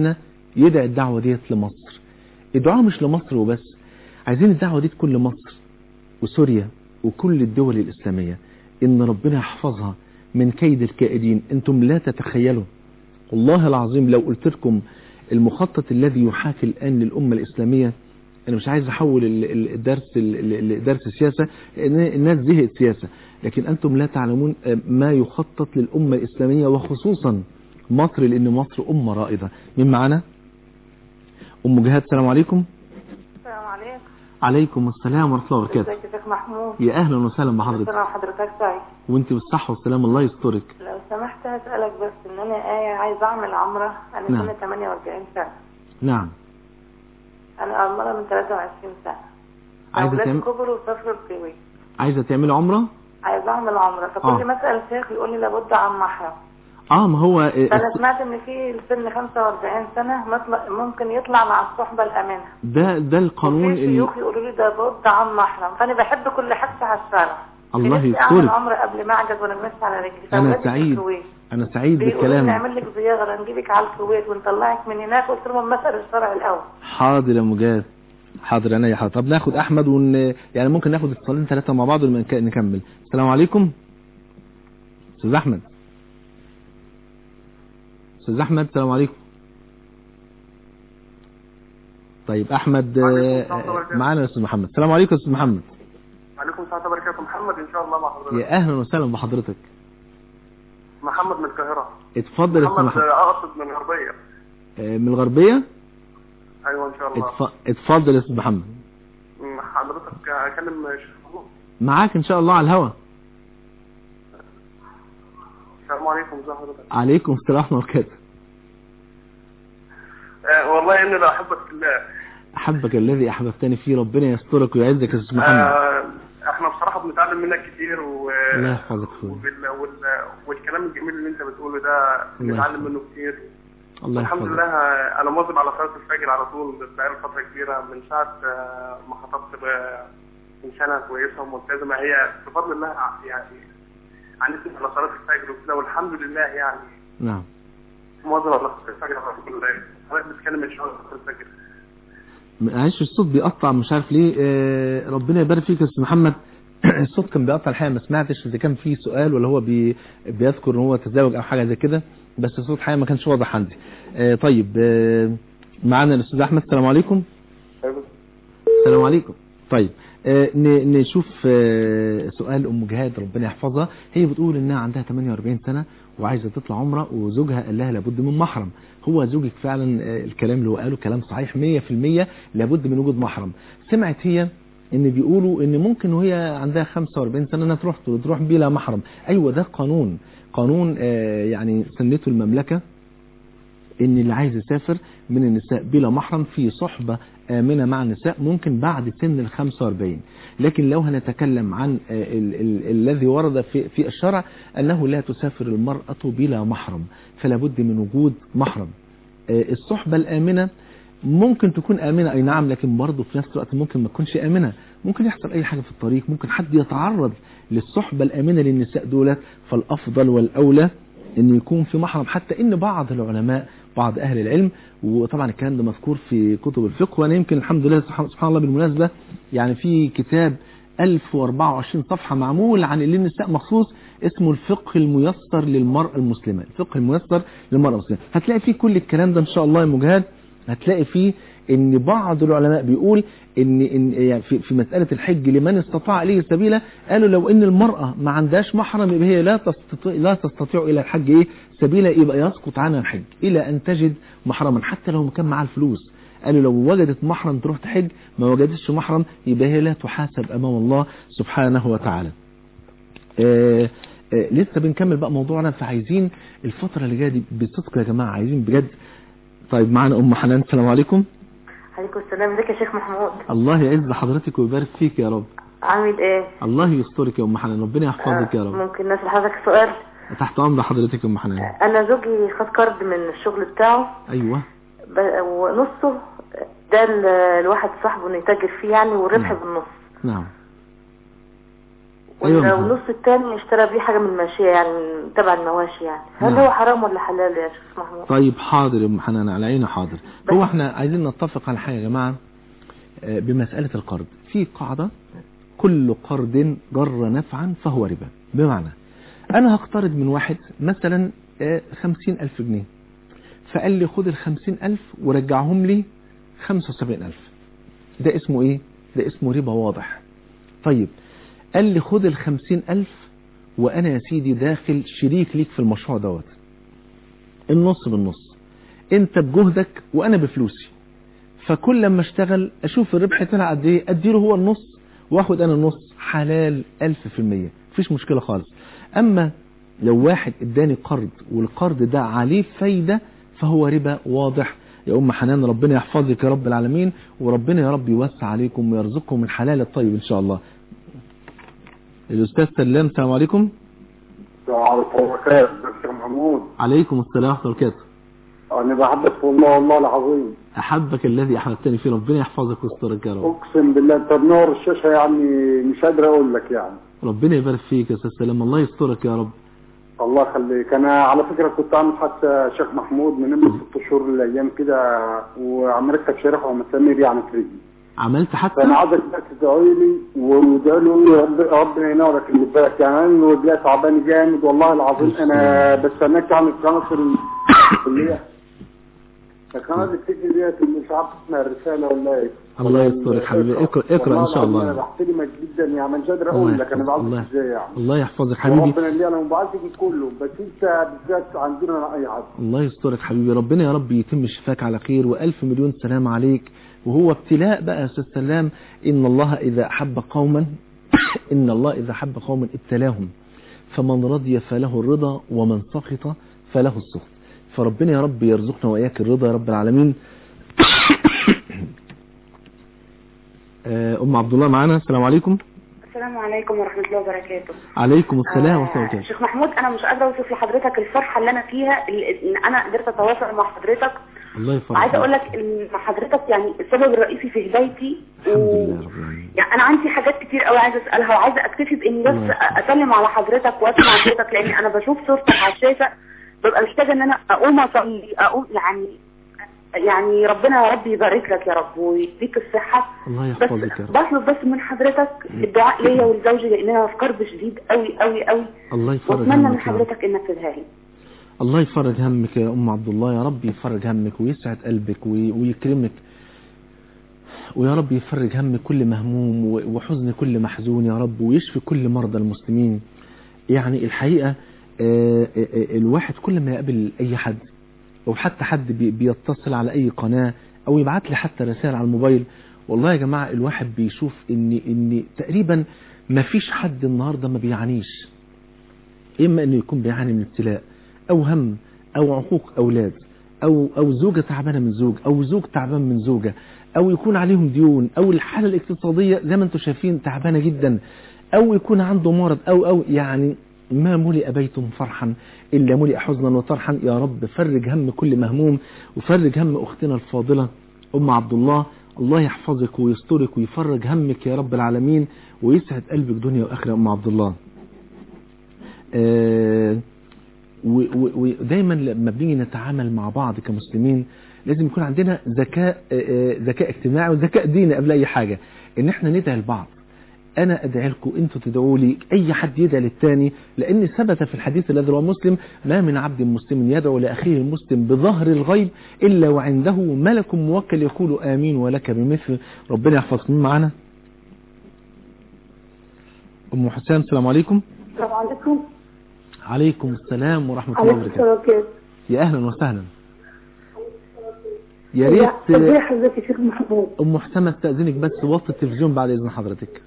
يدعي الدعوة ديت لمصر. الدعاء مش لمصر وبس، عايزين الدعوة دي تكون لمصر وسوريا وكل الدول الإسلامية، إن ربنا يحفظها من كيد الكائدين. أنتم لا تتخيلوا والله العظيم لو قلت لكم المخطط الذي يحاكي الآن للأمة الإسلامية. أنا مش عايز أحول الدرس الدرس سياسة، الناس زهقت سياسة، لكن أنتم لا تعلمون ما يخطط للأمة الإسلامية وخصوصا مصر، لأن مصر أمة رائدة. من معنا؟ أم جهاد. السلام عليكم. السلام عليكم. عليكم السلام ورحمة الله وبركاته. ازيك يا شيخ محمود؟ يا أهلا وسهلا بحضرتك. السلام حضرتك سعيد. وانت بالصحة والسلام، الله يسترك. لو سمحت هسألك بس ان انا آية عايز اعمل عمرة. انا نعم. سنة ثمانية وأربعين سنة. نعم. انا عمرة من ثلاثة وعشرين سنة. عايزة اولادي تعمل كبروا وسافروا الكويت. عايزة تعملي عمرة؟ عايز اعمل عمرة، فكل آه. ما اسأل شيخ يقول لي لابد عن محرم. اه ما هو انا سمعت ان في سن خمسة وأربعين سنة ممكن يطلع مع الصحبة الامنة. ده ده القانون اللي شيوخ يقولوا لي ده لابد عن محرم، فانا بحب كل حاجة على الشارع. الله يسترك. اعمل يسترك. عمرة قبل ما اعجز وانا ماشي على رجلي. انا سعيد انا سعيد بالكلام. نعمل لك زيارة نجيبك على الكويت ونطلعك من هناك. قلت لهم مسألة الشرع الاول. حاضر يا مجاد، حاضر انا يا حاضر. طب ناخد احمد ون... يعني ممكن ناخد اتصالين ثلاثة مع بعض ونكمل. السلام عليكم. استاذ احمد. استاذ احمد السلام عليكم. طيب احمد معانا يا استاذ محمد. السلام عليكم يا استاذ محمد. وعليكم السلام وبركاته. محمد ان شاء الله مع حضرتك. يا اهلا وسهلا بحضرتك. محمد من القاهره. اتفضل يا استاذ محمد. محمد اقصد من الغربيه. من الغربيه. ايوه ان شاء الله. اتف... اتفضل يا استاذ محمد. حضرتك اكلم شيخ معاك ان شاء الله على الهواء. السلام عليكم. ازي حضرتك؟ عليكم السلام ورحمه الله وبركاته. آه والله اني لا احبك في الله. احبك الذي احببتني فيه. ربنا يسترك ويعزك يا استاذ محمد. آه احنا بصراحه بنتعلم منك كتير و الله يحفظك فيه. وبال... وال... والكلام الجميل اللي انت بتقوله ده بنتعلم منه كتير. الله يحفظك. الحمد لله انا مواظب على صلاه الفجر على طول بقالي فتره كبيره من ساعه ما خطبت انسانه كويسه وملتزمه. هي بفضل الله يعني عنتني على صلاه الفجر وكده والحمد لله يعني. نعم. مواظب على صلاه الفجر على طول. حضرتك بتتكلم من شهر صلاه الفجر. معلش الصوت بيقطع مش عارف ليه. آه ربنا يبارك فيك يا استاذ محمد. الصوت كان بيقطع الحقيقه، ما سمعتش اذا كان في سؤال ولا هو بي بيذكر ان هو تزوج او حاجه زي كده، بس الصوت الحقيقه ما كانش واضح عندي. آه طيب آه معانا الاستاذ احمد. السلام عليكم. السلام عليكم. طيب آه نشوف آه سؤال ام جهاد ربنا يحفظها. هي بتقول انها عندها ثمانية وأربعين سنه وعايزه تطلع عمره وزوجها قال لها لابد من محرم. هو زوجك فعلا آه الكلام اللي هو قاله كلام صحيح مية في المية، لابد من وجود محرم. سمعت هي ان بيقولوا ان ممكن وهي عندها خمسة وأربعين سنه انها تروح تروح بلا محرم. ايوه ده قانون قانون آه يعني سنته المملكه ان اللي عايز يسافر من النساء بلا محرم في صحبة آمنة مع النساء ممكن بعد سن ال خمسة وأربعين. لكن لو هنتكلم عن ال ال الذي ورد في, في الشرع انه لا تسافر المرأة بلا محرم، فلا بد من وجود محرم. الصحبة الآمنة ممكن تكون آمنة اي نعم، لكن برضه في نفس الوقت ممكن ما تكونش آمنة، ممكن يحصل اي حاجة في الطريق، ممكن حد يتعرض للصحبة الآمنة للنساء دولت. فالافضل والاولى ان يكون في محرم، حتى ان بعض العلماء بعض اهل العلم، وطبعا الكلام ده مذكور في كتب الفقه، وانا يمكن الحمد لله سبحان الله بالمناسبة يعني في كتاب ألف وأربعة وعشرين صفحة معمول عن للنساء مخصوص اسمه الفقه الميسر للمرأة المسلمة. الفقه الميسر للمرأة المسلمة هتلاقي فيه كل الكلام ده ان شاء الله يا مجاهد. هتلاقي فيه ان بعض العلماء بيقول ان, إن يعني في, في مسألة الحج لمن استطاع اليه سبيلا، قالوا لو ان المرأة ما عندهاش محرم يبقى هي لا تستطيع لا تستطيع الى الحج ايه سبيلا، يبقى يسقط عنها الحج الى ان تجد محرما حتى لو كان معاها الفلوس. قالوا لو وجدت محرم تروح تحج، ما وجدتش محرم يبقى هي لا تحاسب امام الله سبحانه وتعالى. آآ آآ لسه بنكمل بقى موضوعنا، فعايزين الفترة اللي جايه دي بصدق يا جماعة عايزين بجد. طيب معنا ام حنان. السلام عليكم. عليكم السلام. ازيك يا شيخ محمود؟ الله يعز حضرتك ويبارك فيك يا رب. عامل ايه؟ الله يسترك يا ام حنان، ربنا يحفظك يا رب. ممكن نسأل حضرتك سؤال؟ تحت امر حضرتك يا ام حنان. انا زوجي خد قرض من الشغل بتاعه. ايوه. ونصه ده الواحد صاحبه انه يتاجر فيه يعني، والربح نعم. بالنص. نعم. أيوة. والنص الثاني اشترى بيه حاجة من الماشية يعني من تبع المواشي يعني، هل نعم. هو حرام ولا حلال يا شيخ محمود؟ طيب حاضر يا ام حنان، على عيني حاضر. هو احنا عايزين نتفق على حاجة يا جماعة بمسألة القرض. في قاعدة كل قرض جر نفعا فهو ربا. بمعنى انا هقترض من واحد مثلا خمسين الف جنيه، فقال لي خد الخمسين الف ورجعهم لي خمسة وسبعين الف، ده اسمه ايه؟ ده اسمه ربا واضح. طيب قال لي خد الخمسين الف وانا يا سيدي داخل شريك ليك في المشروع دوت، النص بالنص، انت بجهدك وانا بفلوسي، فكل لما اشتغل اشوف الربح طلع قد ايه اديله هو النص واخد انا النص، حلال الف في المية، مفيش مشكلة خالص. اما لو واحد اداني قرض والقرض ده عليه فايدة فهو ربا واضح. يا ام حنان ربنا يحفظك يا رب العالمين، وربنا يا رب يوسع عليكم ويرزقكم الحلال الطيب ان شاء الله. الاستاذ سلام، السلام عليكم. وعليكم السلام شيخ محمود. عليكم السلام ورحمة الله وبركاته. انا بحبك والله والله العظيم. احبك الذي احببتني فيه، ربنا يحفظك ويسترك يا رب. اقسم بالله انت بنور الشاشه يعني مش قادر اقول لك يعني. ربنا يبارك فيك يا استاذ سلام، الله يسترك يا رب. الله يخليك. انا على فكره كنت عامل حادثه شيخ محمود من قبل ست شهور الايام كده، وعملت شريحه ومسامير يعني في رجلي. عملت حادثه؟ فانا عايزك بس تدعي لي وتدعي لي ربنا ينورك اللي بالك يعني. انا رجلي تعبان جامد والله العظيم. انا بستناك عن القناه اللي هي القناه اللي بتيجي ديت مش عارف اسمها الرساله ولا ايه. الله يسترك حبيبي، اقرا اقرا ان شاء الله. انا بحترمك جدا يعني مش قادر اقول لك انا بعرفك ازاي يعني. الله يحفظك حبيبي. ربنا اللي انا بعرفك كله، بس انت بالذات عندنا اي حد. الله يسترك حبيبي، ربنا يا رب يتم شفاك على خير والف مليون سلام عليك. وهو ابتلاء بقى يا استاذ سلام. ان الله اذا احب قوما ان الله اذا احب قوما ابتلاهم، فمن رضي فله الرضا ومن سخط فله السخط. فربنا يا رب يرزقنا واياك الرضا يا رب العالمين. ام عبد الله معانا، السلام عليكم. السلام عليكم ورحمه الله وبركاته. عليكم السلام ورحمه الله وبركاته. شيخ محمود انا مش قادره اوصف لحضرتك الفرحه اللي انا فيها ان انا قدرت اتواصل مع حضرتك. الله يفرحك. عايزه اقول لك ان حضرتك يعني السبب الرئيسي في هدايتي. الحمد لله رب العالمين. يعني انا عندي حاجات كتير قوي عايزه اسالها وعايزه اكتفي باني بس اسلم على حضرتك واسمع صوتك، لان انا بشوف صورتك على الشاشه ببقى محتاجه ان انا اقوم اصلي اقوم يعني يعني ربنا يا رب يبارك لك يا رب ويديك الصحه. الله يحفظك يا رب. بطلب بس من حضرتك الدعاء ليا ولزوجي لاننا في كرب شديد قوي قوي قوي. الله يفرج همك. واتمنى من حضرتك انك تدعي لي. الله يفرج همك يا ام عبد الله، يا رب يفرج همك ويسعد قلبك ويكرمك، ويا رب يفرج هم كل مهموم وحزن كل محزون يا رب، ويشفي كل مرضى المسلمين. يعني الحقيقة الواحد كل ما يقابل اي حد او حتى حد بيتصل على اي قناة او يبعت لي حتى رسائل على الموبايل، والله يا جماعة الواحد بيشوف ان ان تقريبا ما فيش حد النهاردة ما بيعانيش، اما انه يكون بيعاني من ابتلاء او هم او عقوق اولاد او او زوجة تعبانة من زوج او زوج تعبان من زوجة او يكون عليهم ديون او الحالة الاقتصادية زي ما انتم شايفين تعبانة جدا او يكون عنده مرض او او يعني ما ملئ بيتم فرحا إلا ملئ حزنا وطرحا. يا رب فرج هم كل مهموم وفرج هم أختنا الفاضلة أم عبد الله. الله يحفظك ويسترك ويفرج همك يا رب العالمين ويسعد قلبك دنيا وآخرة أم عبد الله. آه ودايما لما بنيجي نتعامل مع بعض كمسلمين لازم يكون عندنا ذكاء آه ذكاء اجتماعي وذكاء ديني قبل أي حاجة، إن احنا ندعي لبعض. أنا أدعي لكم، أنتوا تدعوا لي، أي حد يدعي للتاني، لأن ثبت في الحديث الذي رواه مسلم ما من عبد مسلم يدعو لأخيه المسلم بظهر الغيب إلا وعنده ملك موكل يقول آمين ولك بمثل. ربنا يحفظكم. معنا أم حسام، السلام عليكم. السلام عليكم. عليكم السلام ورحمة الله وبركاته. يا أهلا وسهلا. يا ريت ازي حضرتك يا شيخ محمود. أم حسام استأذنك بس وطي التلفزيون بعد إذن حضرتك.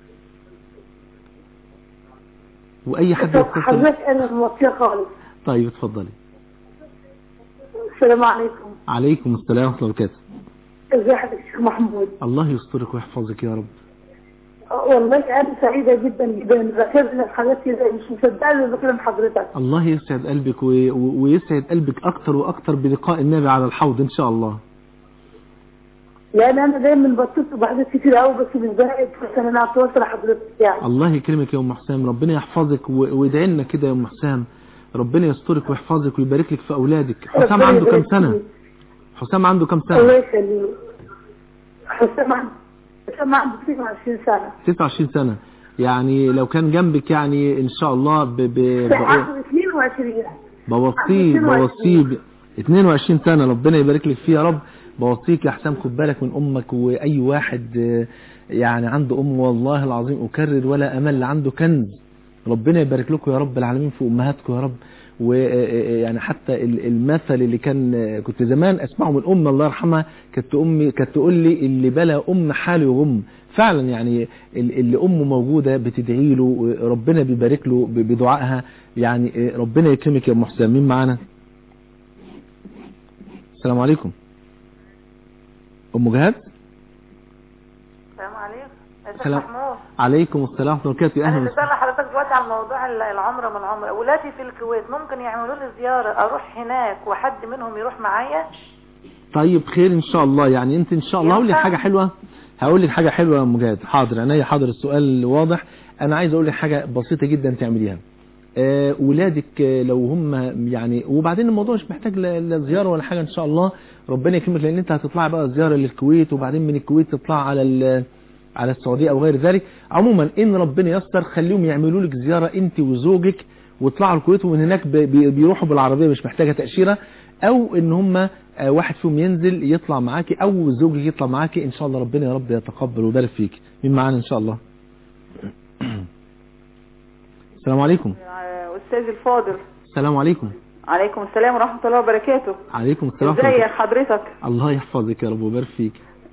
واي حد يتصل حضرتك انا موطيه خالص. طيب اتفضلي. السلام عليكم. عليكم السلام ورحمه الله وبركاته. ازي حضرتك يا شيخ محمود؟ الله يسترك ويحفظك يا رب. والله انا سعيده جدا جدا بكلم الحاجات كده مش مصدقه اللي بكلم حضرتك. الله يسعد قلبك و... ويسعد قلبك اكتر واكتر بلقاء النبي على الحوض ان شاء الله. لان انا دايما بتصل بحاجات كتير قوي بس مش بلاقي فرصه ان انا اتواصل مع حضرتك يعني. الله يكرمك يا ام حسام، ربنا يحفظك و- وادعي لنا كده يا ام حسام، ربنا يسترك ويحفظك ويبارك لك في اولادك. حسام ربنا عنده كام يبارك سنه؟ فيك. حسام عنده كام الله سنه؟ يخليك. حسام عنده حسام عنده تسعة وعشرين سنه. تسعة وعشرين سنه، يعني لو كان جنبك يعني ان شاء الله ب ب لا عنده اثنين وعشرين. بوصيه بوصيه ب- اثنين وعشرين سنه، ربنا يبارك لك فيه يا رب. بوصيك يا حسام خد بالك من امك، واي واحد آه، يعني عنده ام والله العظيم اكرر ولا امل عنده كنز. ربنا يبارك لكم يا رب العالمين في امهاتكم يا رب. ويعني حتى ال- المثل اللي كان آه، كنت زمان اسمعه من ام الله يرحمها، كانت امي كانت تقول لي اللي بلا ام حاله يغم. فعلا يعني ال- اللي امه موجوده بتدعي له ربنا بيبارك له ب- بدعائها. يعني آه، ربنا يكرمك يا ام حسام. مين معانا؟ السلام عليكم. ام جهاد. السلام عليكم. يا شيخ سلام. محمود. عليكم السلام ورحمه الله وبركاته. يا انا اهلا اللي سأل حضرتك دلوقتي على موضوع ال- العمره من العمره، ولادي في الكويت ممكن يعملوا لي زياره اروح هناك وحد منهم يروح معايا؟ طيب خير ان شاء الله. يعني انت ان شاء الله هقول لك حاجه حلوه هقول لك حاجه حلوه يا ام جهاد. حاضر عينيا حاضر. السؤال واضح. انا عايز اقول لك حاجه بسيطه جدا تعمليها. آه ولادك آه، لو هم يعني، وبعدين الموضوع مش محتاج ل- لا زياره ولا حاجه ان شاء الله. ربنا يكرمك، لان انت هتطلع بقى زياره للكويت، وبعدين من الكويت تطلع على ال- على السعوديه او غير ذلك. عموما ان ربنا ييسر خليهم يعملوا لك زياره انت وزوجك وطلعوا الكويت، ومن هناك ب- بي- بيروحوا بالعربيه مش محتاجه تاشيره، او ان هم آه، واحد فيهم ينزل يطلع معاكي او زوجك يطلع معاكي. ان شاء الله ربنا يا رب يتقبل ويبارك فيك. مين معانا ان شاء الله؟ السلام عليكم. أستاذ الفاضل. السلام عليكم. عليكم السلام ورحمة الله وبركاته. عليكم السلام. ازي حضرتك؟ الله يحفظك يا رب ويبارك فيك.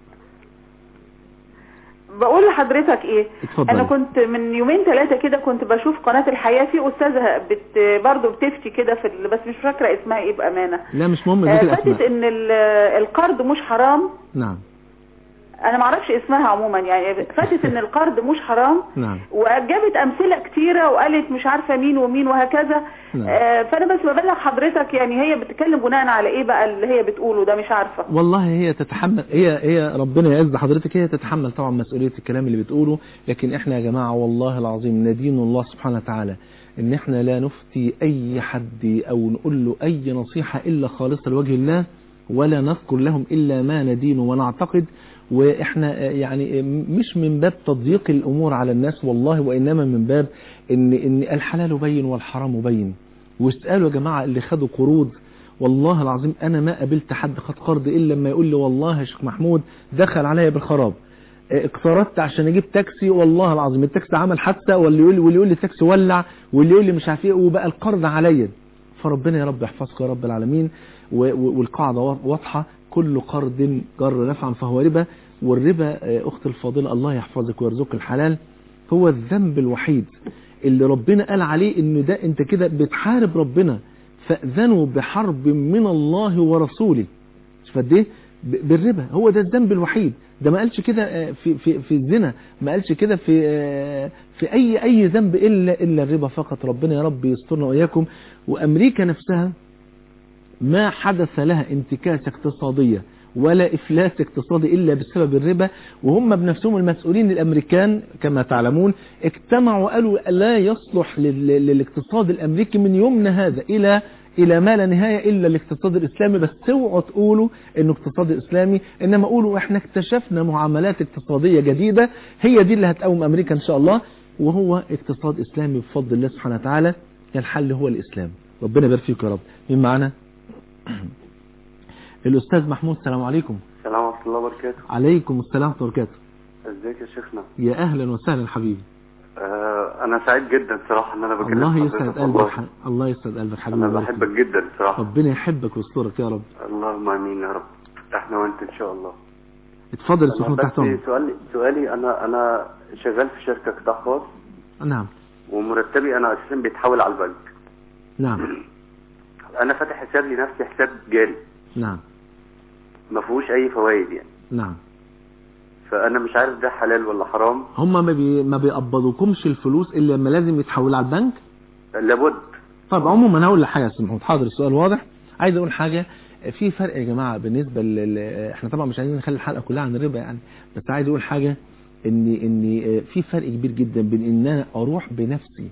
بقول لحضرتك ايه، اتفضل. انا كنت من يومين ثلاثة كده كنت بشوف قناة الحياة، في استاذة بت برضه بتفتي كده في ال... بس مش فاكرة اسمها ايه بأمانة. لا مش مهم آه، ذكر فاتت الاسماء. ان ال- القرض مش حرام. نعم انا ما اعرفش اسمها عموما، يعني فاتت ان القرض مش حرام، نعم وجابت امثله كتيره وقالت مش عارفه مين ومين وهكذا. نعم. آه فانا بس ببلغ حضرتك، يعني هي بتتكلم بناء على ايه بقى اللي هي بتقوله ده؟ مش عارفه. والله هي تتحمل، هي هي ربنا يعز حضرتك، هي تتحمل طبعا مسؤولية الكلام اللي بتقوله. لكن احنا يا جماعة والله العظيم ندين الله سبحانه وتعالى ان احنا لا نفتي اي حد او نقول له اي نصيحة الا خالصة لوجه الله، ولا نذكر لهم الا ما ندين ونعتقد. واحنا يعني مش من باب تضييق الامور على الناس والله، وانما من باب ان ان الحلال بين والحرام بين. واسالوا يا جماعة اللي خدوا قروض، والله العظيم انا ما قابلت حد خد قرض الا لما يقول لي والله يا شيخ محمود دخل عليا بالخراب، اقترضت عشان اجيب تاكسي، والله العظيم التاكسي عمل حادثه، واللي يقول واللي يقول لي التاكسي ولع، واللي يقول لي مش عارف ايه، وبقى القرض عليا. فربنا يا رب يحفظك يا رب العالمين. والقاعده واضحه، كل قرض جر نفعا فهو ربا. والربا اخت الفاضله الله يحفظك ويرزقك الحلال هو الذنب الوحيد اللي ربنا قال عليه انه ده انت كده بتحارب ربنا، فاذنوا بحرب من الله ورسوله. فقد ايه بالربا؟ هو ده الذنب الوحيد. ده ما قالش كده في في في الزنا، ما قالش كده في في اي اي ذنب الا الا الربا فقط. ربنا يا رب يسترنا واياكم. وامريكا نفسها ما حدث لها انتكاسه اقتصاديه ولا افلاس اقتصادي الا بسبب الربا، وهم بنفسهم المسؤولين الامريكان كما تعلمون اجتمعوا وقالوا لا يصلح للاقتصاد الامريكي من يومنا هذا الى الى ما لا نهايه الا الاقتصاد الاسلامي. بس اوعوا تقولوا انه اقتصاد اسلامي، انما قولوا احنا اكتشفنا معاملات اقتصاديه جديده هي دي اللي هتقوم امريكا ان شاء الله، وهو اقتصاد اسلامي بفضل الله سبحانه وتعالى. الحل هو الاسلام. ربنا يبارك فيك يا رب. مين معانا؟ الاستاذ محمود. السلام عليكم. السلام ورحمه الله وبركاته. عليكم السلام ورحمه الله وبركاته. ازيك يا شيخنا؟ يا اهلا وسهلا حبيبي. آه انا سعيد جدا صراحه ان انا بكلمك. الله يسعد قلبك. الله يسعد قلبك حبيبي. انا بحبك جدا صراحه. ربنا يحبك ويسترك يا رب. اللهم امين يا رب. احنا وانت ان شاء الله. اتفضل يا استاذ تحت امرك. سؤالي سؤالي انا انا شغال في شركه قطاع خاص. نعم. ومرتبي انا اساسا بيتحول على البنك. نعم. انا فاتح حساب لنفسي، حساب جاري. نعم. ما فيهوش اي فوائد يعني. نعم. فانا مش عارف ده حلال ولا حرام. هم ما بي... ما بيقبضوكمش الفلوس الا لما لازم يتحولوا على البنك؟ لابد. طب عموما هقول لك حاجه يا استاذ محمود. حاضر السؤال واضح. عايز اقول حاجه، في فرق يا جماعه بالنسبه ل... احنا طبعا مش عايزين نخلي الحلقه كلها عن الربا يعني، بس عايز اقول حاجه ان ان في فرق كبير جدا بين ان انا اروح بنفسي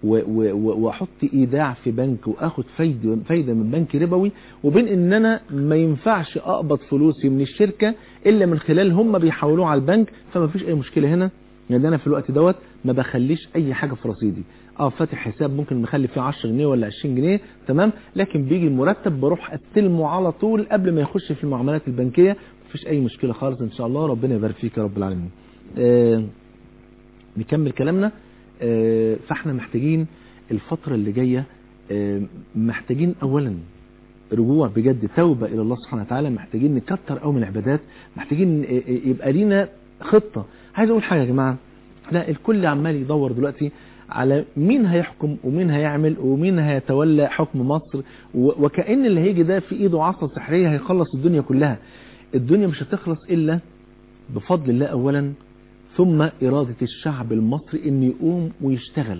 واحط ايداع في بنك واخد فايده فايده من بنك ربوي، وبين ان انا ما ينفعش اقبض فلوسي من الشركه الا من خلال هم بيحولوها على البنك، فما فيش اي مشكله هنا. يعني انا في الوقت دوت ما بخليش اي حاجه في رصيدي، اه فاتح حساب ممكن نخلي فيه عشرة جنيه ولا عشرين جنيه تمام، لكن بيجي المرتب بروح استلمه على طول قبل ما يخش في المعاملات البنكيه، مفيش اي مشكله خالص ان شاء الله. ربنا يبارك فيك يا رب العالمين. آه نكمل كلامنا. آه فاحنا محتاجين الفتره اللي جايه، آه محتاجين اولا رجوع بجد، توبه الى الله سبحانه وتعالى، محتاجين نكتر قوي من العبادات، محتاجين يبقى لينا خطه. عايز اقول حاجه يا جماعه، لا الكل عمال يدور دلوقتي على مين هيحكم ومين هيعمل ومين هيتولى حكم مصر، وكأن اللي هيجي ده في ايده عصا سحريه هيخلص الدنيا كلها. الدنيا مش هتخلص الا بفضل الله اولا، ثم اراده الشعب المصري ان يقوم ويشتغل.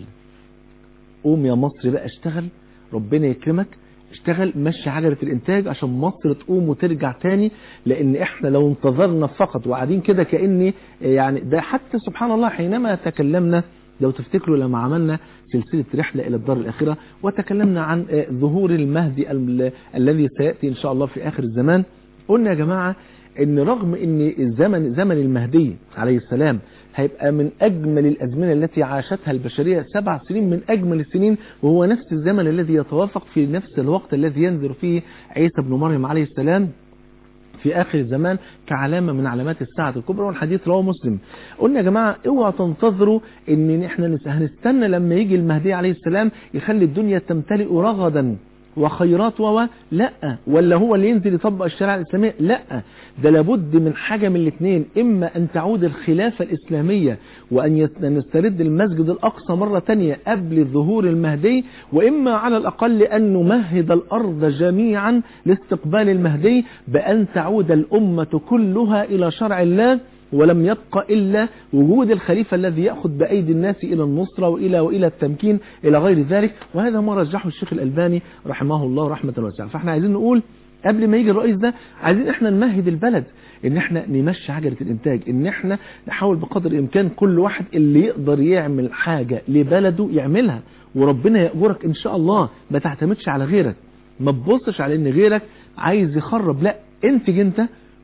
قوم يا مصر بقى اشتغل، ربنا يكرمك، اشتغل مشي عجلة الانتاج عشان مصر تقوم وترجع تاني. لان احنا لو انتظرنا فقط وقاعدين كده كأني يعني ده، حتى سبحان الله حينما تكلمنا لو تفتكروا لما عملنا سلسلة رحلة الى الدار الاخرة وتكلمنا عن ظهور المهدي الذي سيأتي ان شاء الله في اخر الزمان، قلنا يا جماعة ان رغم ان الزمن زمن المهدي عليه السلام هيبقى من اجمل الازمنه التي عاشتها البشريه، سبع سنين من اجمل السنين، وهو نفس الزمن الذي يتوافق في نفس الوقت الذي ينزل فيه عيسى بن مريم عليه السلام في اخر الزمان كعلامه من علامات الساعه الكبرى، والحديث رواه مسلم. قلنا يا جماعه اوعوا تنتظروا ان احنا هنستنى لما يجي المهدي عليه السلام يخلي الدنيا تمتلئ رغدا وخيرات و لا، ولا هو اللي ينزل يطبق الشريعه الاسلاميه، لا، ده لابد من حاجه من الاثنين، اما ان تعود الخلافه الاسلاميه وان يسترد المسجد الاقصى مره ثانيه قبل ظهور المهدي، واما على الاقل ان نمهد الارض جميعا لاستقبال المهدي بان تعود الامه كلها الى شرع الله، ولم يبقى إلا وجود الخليفة الذي يأخذ بأيدي الناس إلى النصرة وإلى وإلى التمكين إلى غير ذلك. وهذا ما رجحه الشيخ الألباني رحمه الله رحمة واسعة. فاحنا عايزين نقول قبل ما يجي الرئيس ده عايزين احنا نمهد البلد، ان احنا نمشي عجلة الانتاج، ان احنا نحاول بقدر الامكان كل واحد اللي يقدر يعمل حاجة لبلده يعملها، وربنا يأجرك ان شاء الله. ما تعتمدش على غيرك، ما تبصش على ان غيرك عايز يخرب، لا انتج انت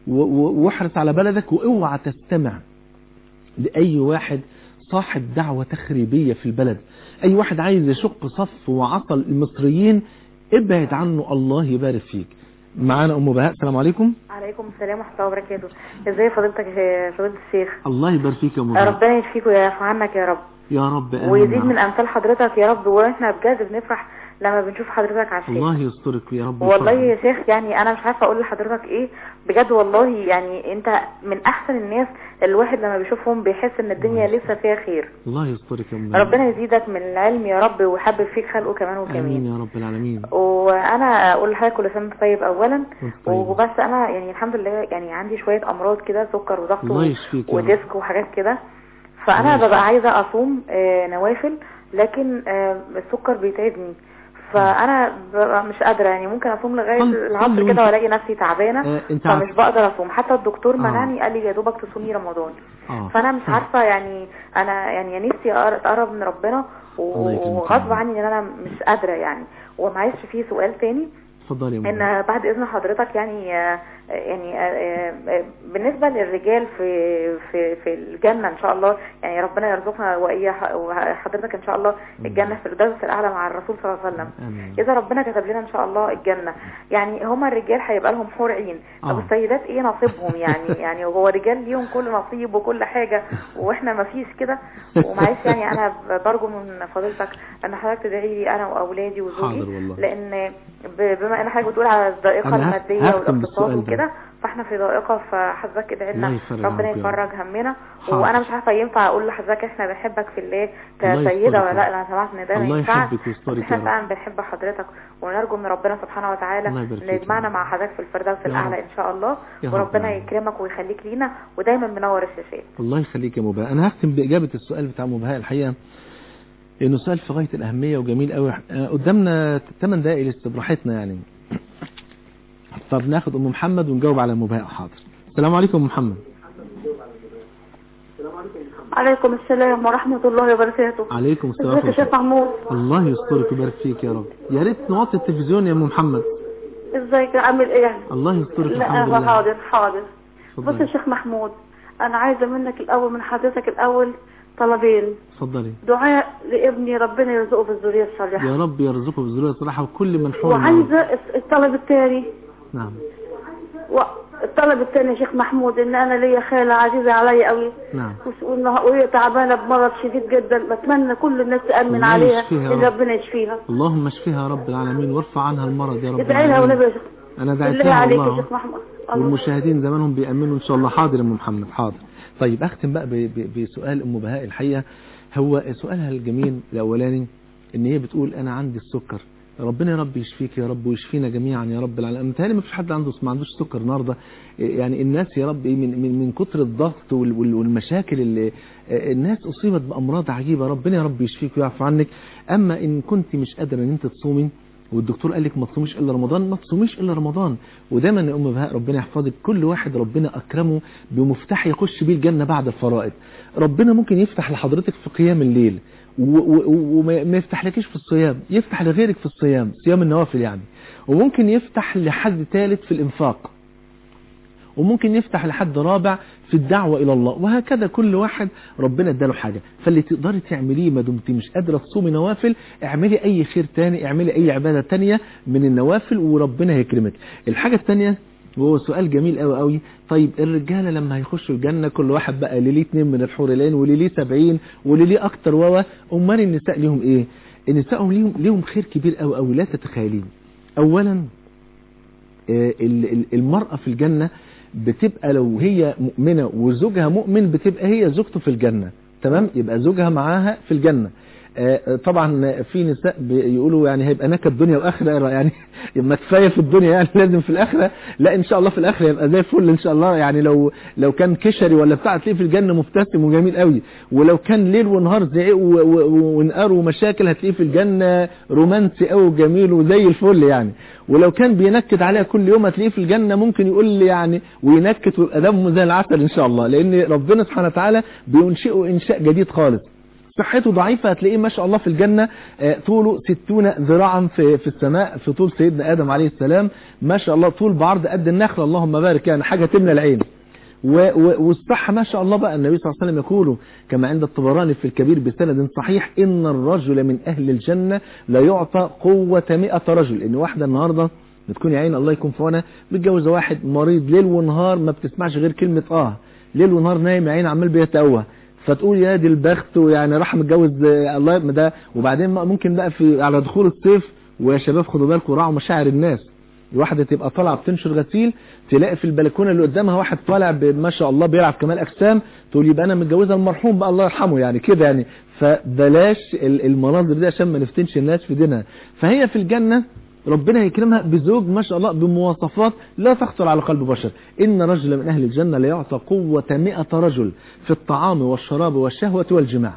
واحرص على بلدك، واوعى تستمع لأي واحد صاحب دعوة تخريبية في البلد، أي واحد عايز يشق صف وعصى المصريين ابعد عنه. الله يبارك فيك. معانا أم بهاء. السلام عليكم. عليكم السلام ورحمة الله وبركاته. ازاي فضيلتك يا فضيلة الشيخ؟ الله يبارك فيك يا أم بهاء. ربنا يشفيك ويعفو عنك يا رب. يا رب آمين. ويزيد من أمثال حضرتك يا رب، واحنا بجد بنفرح لما بنشوف حضرتك على الشيخ. الله يسترك يا رب. والله يا شيخ يعني انا مش عارفه اقول لحضرتك ايه بجد، والله يعني انت من احسن الناس، الواحد لما بيشوفهم بيحس ان الدنيا لسه فيها خير. الله يسترك يا أم. ربنا يزيدك من العلم يا رب، ويحبب فيك خلقه كمان وكمان. امين يا رب العالمين. وانا اقول لحضرتك كل سنه طيب اولا، وبس انا يعني الحمد لله يعني عندي شويه امراض كده، سكر وضغط وديسك وحاجات كده، فانا ببقى عايزه اصوم نوافل، لكن السكر بيتعبني، فانا ببقى مش قادره، يعني ممكن اصوم لغايه العصر كده والاقي نفسي تعبانه، آه فمش بقدر اصوم. حتى الدكتور منعني، آه. قال لي يا دوبك تصومي رمضان. آه. فانا مش عارفه يعني انا يعني نفسي اقرب من ربنا، وغصب عني ان انا مش قادره يعني. ومعلش في سؤال تاني، اتفضلي. ان بعد اذن حضرتك يعني يعني بالنسبه للرجال في في في الجنه ان شاء الله، يعني ربنا يرزقنا وحضرتك ان شاء الله الجنه في الفردوس الاعلى مع الرسول صلى الله عليه وسلم. أمين. اذا ربنا كتب لنا ان شاء الله الجنه، يعني هما الرجال هيبقى لهم حور عين، طب السيدات ايه نصيبهم؟ يعني يعني هو رجال ليهم كل نصيب وكل حاجه واحنا ما فيش كده؟ ومعلش يعني انا برجو من فضيلتك ان حضرتك تدعي لي انا واولادي وزوجي، لان بما ان حضرتك بتقول على الضائقه الماديه والاقتصاد وكده، فاحنا في ضائقه، فحضرتك ادعي لنا ربنا يفرج همنا. وانا مش عارفه ينفع اقول لحضرتك احنا بنحبك في الله كسيده ولا لا، انا سمعت ان ده ما ينفعش، احنا فعلا بنحب حضرتك، ونرجو من ربنا سبحانه وتعالى ان يجمعنا مع حضرتك في الفردوس الاعلى ان شاء الله، وربنا يكرمك ويخليك لينا ودايما منور الشاشات. الله يخليك يا مبهاء. انا هختم باجابه السؤال بتاع مبهاء، الحقيقه انه سؤال في غايه الاهميه وجميل قوي. قدامنا ثمان دقائق لاستبراحتنا يعني، طب ناخد ام محمد ونجاوب على ام بهاء. حاضر. السلام عليكم ام محمد. عليكم السلام ورحمة الله وبركاته. عليكم السلام. ازيك يا شيخ محمود؟ الله يسترك ويبارك فيك يا رب. يا ريت نوطي التلفزيون يا ام محمد. ازيك عامل ايه؟ الله يسترك. لا الحمد لله. حاضر حاضر. اتفضلي. بص يا شيخ محمود، انا عايزة منك الاول، من حضرتك الاول طلبين. اتفضلي. دعاء لابني ربنا يرزقه بالذرية الصالحة. يا رب يرزقه بالذرية الصالحة وكل من حوله. وعايزة الطلب الثاني. نعم. الطلب الثاني يا شيخ محمود، ان انا ليا خالة عزيزة عليا قوي. نعم. وهي تعبانة بمرض شديد جدا، بتمنى كل الناس تأمن عليها ان ربنا يشفيها. اللهم اشفيها يا رب العالمين وارفع عنها المرض يا رب. ادعي لها ونبي يا شيخ. انا دعيت بالله لها عليك والله. يا شيخ محمود. والمشاهدين زمانهم بيأمنوا ان شاء الله. حاضر يا ام محمد حاضر. طيب اختم بقى بسؤال ام بهاء. الحقيقة هو سؤالها الجميل الاولاني ان هي بتقول انا عندي السكر، ربنا يا رب يشفيك يا رب ويشفينا جميعا يا رب العالمين. متهيألي ما فيش حد عنده ما عندوش سكر النهارده، يعني الناس يا رب من من, من كتر الضغط والمشاكل اللي الناس اصيبت بامراض عجيبه، ربنا يا رب يشفيك ويعفو عنك. اما ان كنت مش قادره ان انت تصومي والدكتور قال لك ما تصوميش الا رمضان، ما تصوميش الا رمضان. ودايما يا ام بهاء ربنا يحفظك، كل واحد ربنا اكرمه بمفتاح يخش بيه الجنه بعد الفرائض. ربنا ممكن يفتح لحضرتك في قيام الليل وما يفتحلكيش في الصيام، يفتح لغيرك في الصيام، صيام النوافل يعني. وممكن يفتح لحد ثالث في الانفاق، وممكن يفتح لحد رابع في الدعوة إلى الله، وهكذا كل واحد ربنا اداله حاجة. فاللي تقدري تعمليه ما دمت مش قادرة تصومي نوافل، اعملي أي خير تاني، اعملي أي عبادة تانية من النوافل وربنا هيكرمك. الحاجة التانية وهو سؤال جميل قوي قوي. طيب الرجالة لما هيخشوا الجنة كل واحد بقى ليه اتنين من الحور العين وليه سبعين وليه أكتر ووا، أمال النساء ليهم إيه؟ النساء ليهم ليهم خير كبير قوي قوي لا تتخيلين. أولا المرأة في الجنة بتبقى لو هي مؤمنة وزوجها مؤمن بتبقى هي زوجته في الجنة، تمام؟ يبقى زوجها معاها في الجنة. طبعا في نساء بيقولوا يعني هيبقى نكد دنيا واخره، يعني يبقى كفايه في الدنيا يعني لازم في الاخره. لا ان شاء الله في الاخره يبقى زي الفل ان شاء الله. يعني لو لو كان كشري ولا بتاع تلاقيه في الجنه مبتسم وجميل قوي، ولو كان ليل ونهار زعيق ونقر ومشاكل هتلاقيه في الجنه رومانسي قوي وجميل وزي الفل يعني. ولو كان بينكد عليها كل يوم هتلاقيه في الجنه ممكن يقول لي يعني وينكد ويبقى دمه زي العسل ان شاء الله، لان ربنا سبحانه وتعالى بينشئه انشاء جديد خالص. صحته ضعيفة هتلاقيه ما شاء الله في الجنة طوله ستون ذراعا في في السماء في طول سيدنا آدم عليه السلام، ما شاء الله طول بعرض قد النخلة اللهم بارك، يعني حاجة تملى العين. والصحة ما شاء الله بقى النبي صلى الله عليه وسلم يقول كما عند الطبراني في الكبير بسند صحيح إن الرجل من أهل الجنة لا يعطى قوة مئة رجل. إن واحدة النهاردة بتكون يا عين الله يكون في عونها متجوزة واحد مريض ليل ونهار ما بتسمعش غير كلمة آه، ليل ونهار نايم يا عين عمال بيتأوه، فتقول يا دي البخت ويعني راح متجوز الله ده. وبعدين ممكن بقى في على دخول الصيف ويا شباب خدوا بالكم راعوا مشاعر الناس، الواحدة تبقى طالعه بتنشر غسيل تلاقي في البلكونه اللي قدامها واحد طالع ما شاء الله بيلعب كمال اجسام، تقول يبقى انا متجوزه المرحوم بقى الله يرحمه يعني كده يعني. فبلاش المناظر دي عشان ما نفتنش الناس في دينها. فهي في الجنه ربنا يكرمها بزوج ما شاء الله بمواصفات لا تخطر على قلب بشر. إن رجل من أهل الجنة لا يعطى قوة مئة رجل في الطعام والشراب والشهوة والجماع.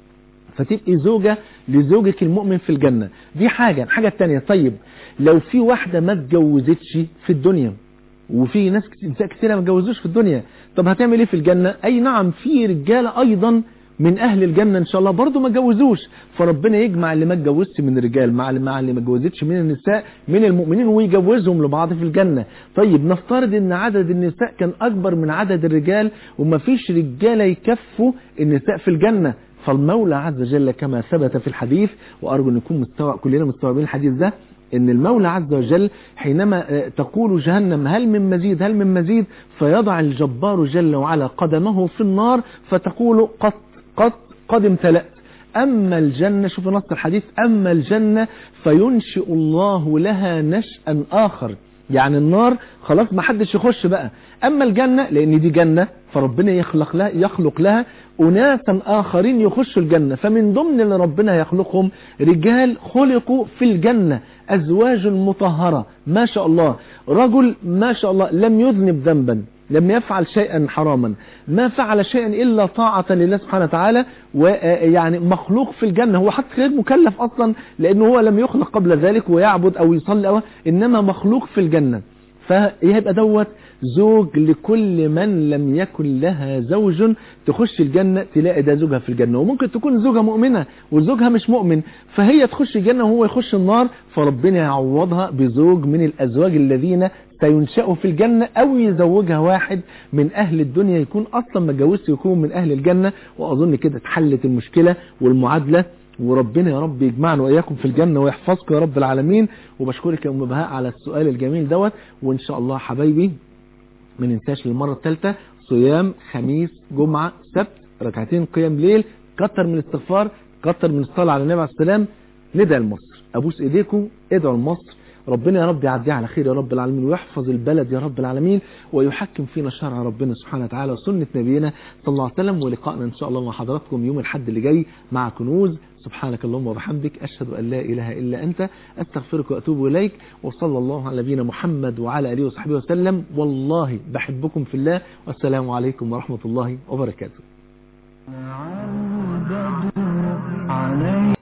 فتبقي زوجة لزوجك المؤمن في الجنة، دي حاجة. الحاجة التانية طيب لو في واحدة ما اتجوزتش في الدنيا وفي ناس كثيرة ما اتجوزوش في الدنيا، طب هتعمل ايه في الجنة؟ أي نعم في رجالة أيضا من أهل الجنة إن شاء الله برضو ما اتجوزوش، فربنا يجمع اللي ما اتجوزش من الرجال مع مع اللي ما اتجوزتش من النساء من المؤمنين ويجوزهم لبعض في الجنة. طيب نفترض إن عدد النساء كان أكبر من عدد الرجال وما فيش رجالة يكفوا النساء في الجنة، فالمولى عز وجل كما ثبت في الحديث، وأرجو أن نكون مستوى كلنا مستوعبين الحديث ده، إن المولى عز وجل حينما تقول جهنم هل من مزيد هل من مزيد فيضع الجبار جل وعلا قدمه في النار فتقول قد قد قد امتلأت. أما الجنة شوف نص الحديث أما الجنة فينشئ الله لها نشأ آخر، يعني النار خلاص ما حدش يخش بقى. أما الجنة لأن دي جنة فربنا يخلق لها يخلق لها أناسا آخرين يخشوا الجنة، فمن ضمن اللي ربنا يخلقهم رجال خلقوا في الجنة أزواج مطهرة ما شاء الله، رجل ما شاء الله لم يذنب ذنبا لم يفعل شيئا حراما ما فعل شيئا إلا طاعة لله سبحانه وتعالى، ويعني مخلوق في الجنة، هو حتى غير مكلف أصلا لأنه هو لم يخلق قبل ذلك ويعبد أو يصلي أو إنما مخلوق في الجنة. فيبقى دوت زوج لكل من لم يكن لها زوج تخش الجنة تلاقي ده زوجها في الجنة. وممكن تكون زوجها مؤمنة وزوجها مش مؤمن، فهي تخش الجنة وهو يخش النار، فربنا يعوضها بزوج من الأزواج الذين سينشأوا في الجنة، أو يزوجها واحد من أهل الدنيا يكون أصلا ما جوزش يكون من أهل الجنة. وأظن كده اتحلت المشكلة والمعادلة، وربنا يا رب يجمعنا وإياكم في الجنة ويحفظكم يا رب العالمين. وبشكرك يا أم بهاء على السؤال الجميل دوت. وإن شاء الله حبايبي ما ننساش للمرة الثالثة صيام خميس جمعة سبت، ركعتين قيام ليل، كتر من الاستغفار، كتر من الصلاة على النبي عليه السلام. ندعي لمصر، أبوس إيديكم ادعوا لمصر، ربنا يا رب يعديها على خير يا رب العالمين، ويحفظ البلد يا رب العالمين، ويحكم فينا شرع ربنا سبحانه وتعالى وسنة نبينا صلى الله عليه وسلم. ولقائنا إن شاء الله مع حضراتكم يوم الأحد اللي جاي مع كنوز. سبحانك اللهم وبحمدك، أشهد أن لا إله إلا أنت، أستغفرك وأتوب إليك. وصلى الله على نبينا محمد وعلى آله وصحبه وسلم. والله بحبكم في الله، والسلام عليكم ورحمة الله وبركاته.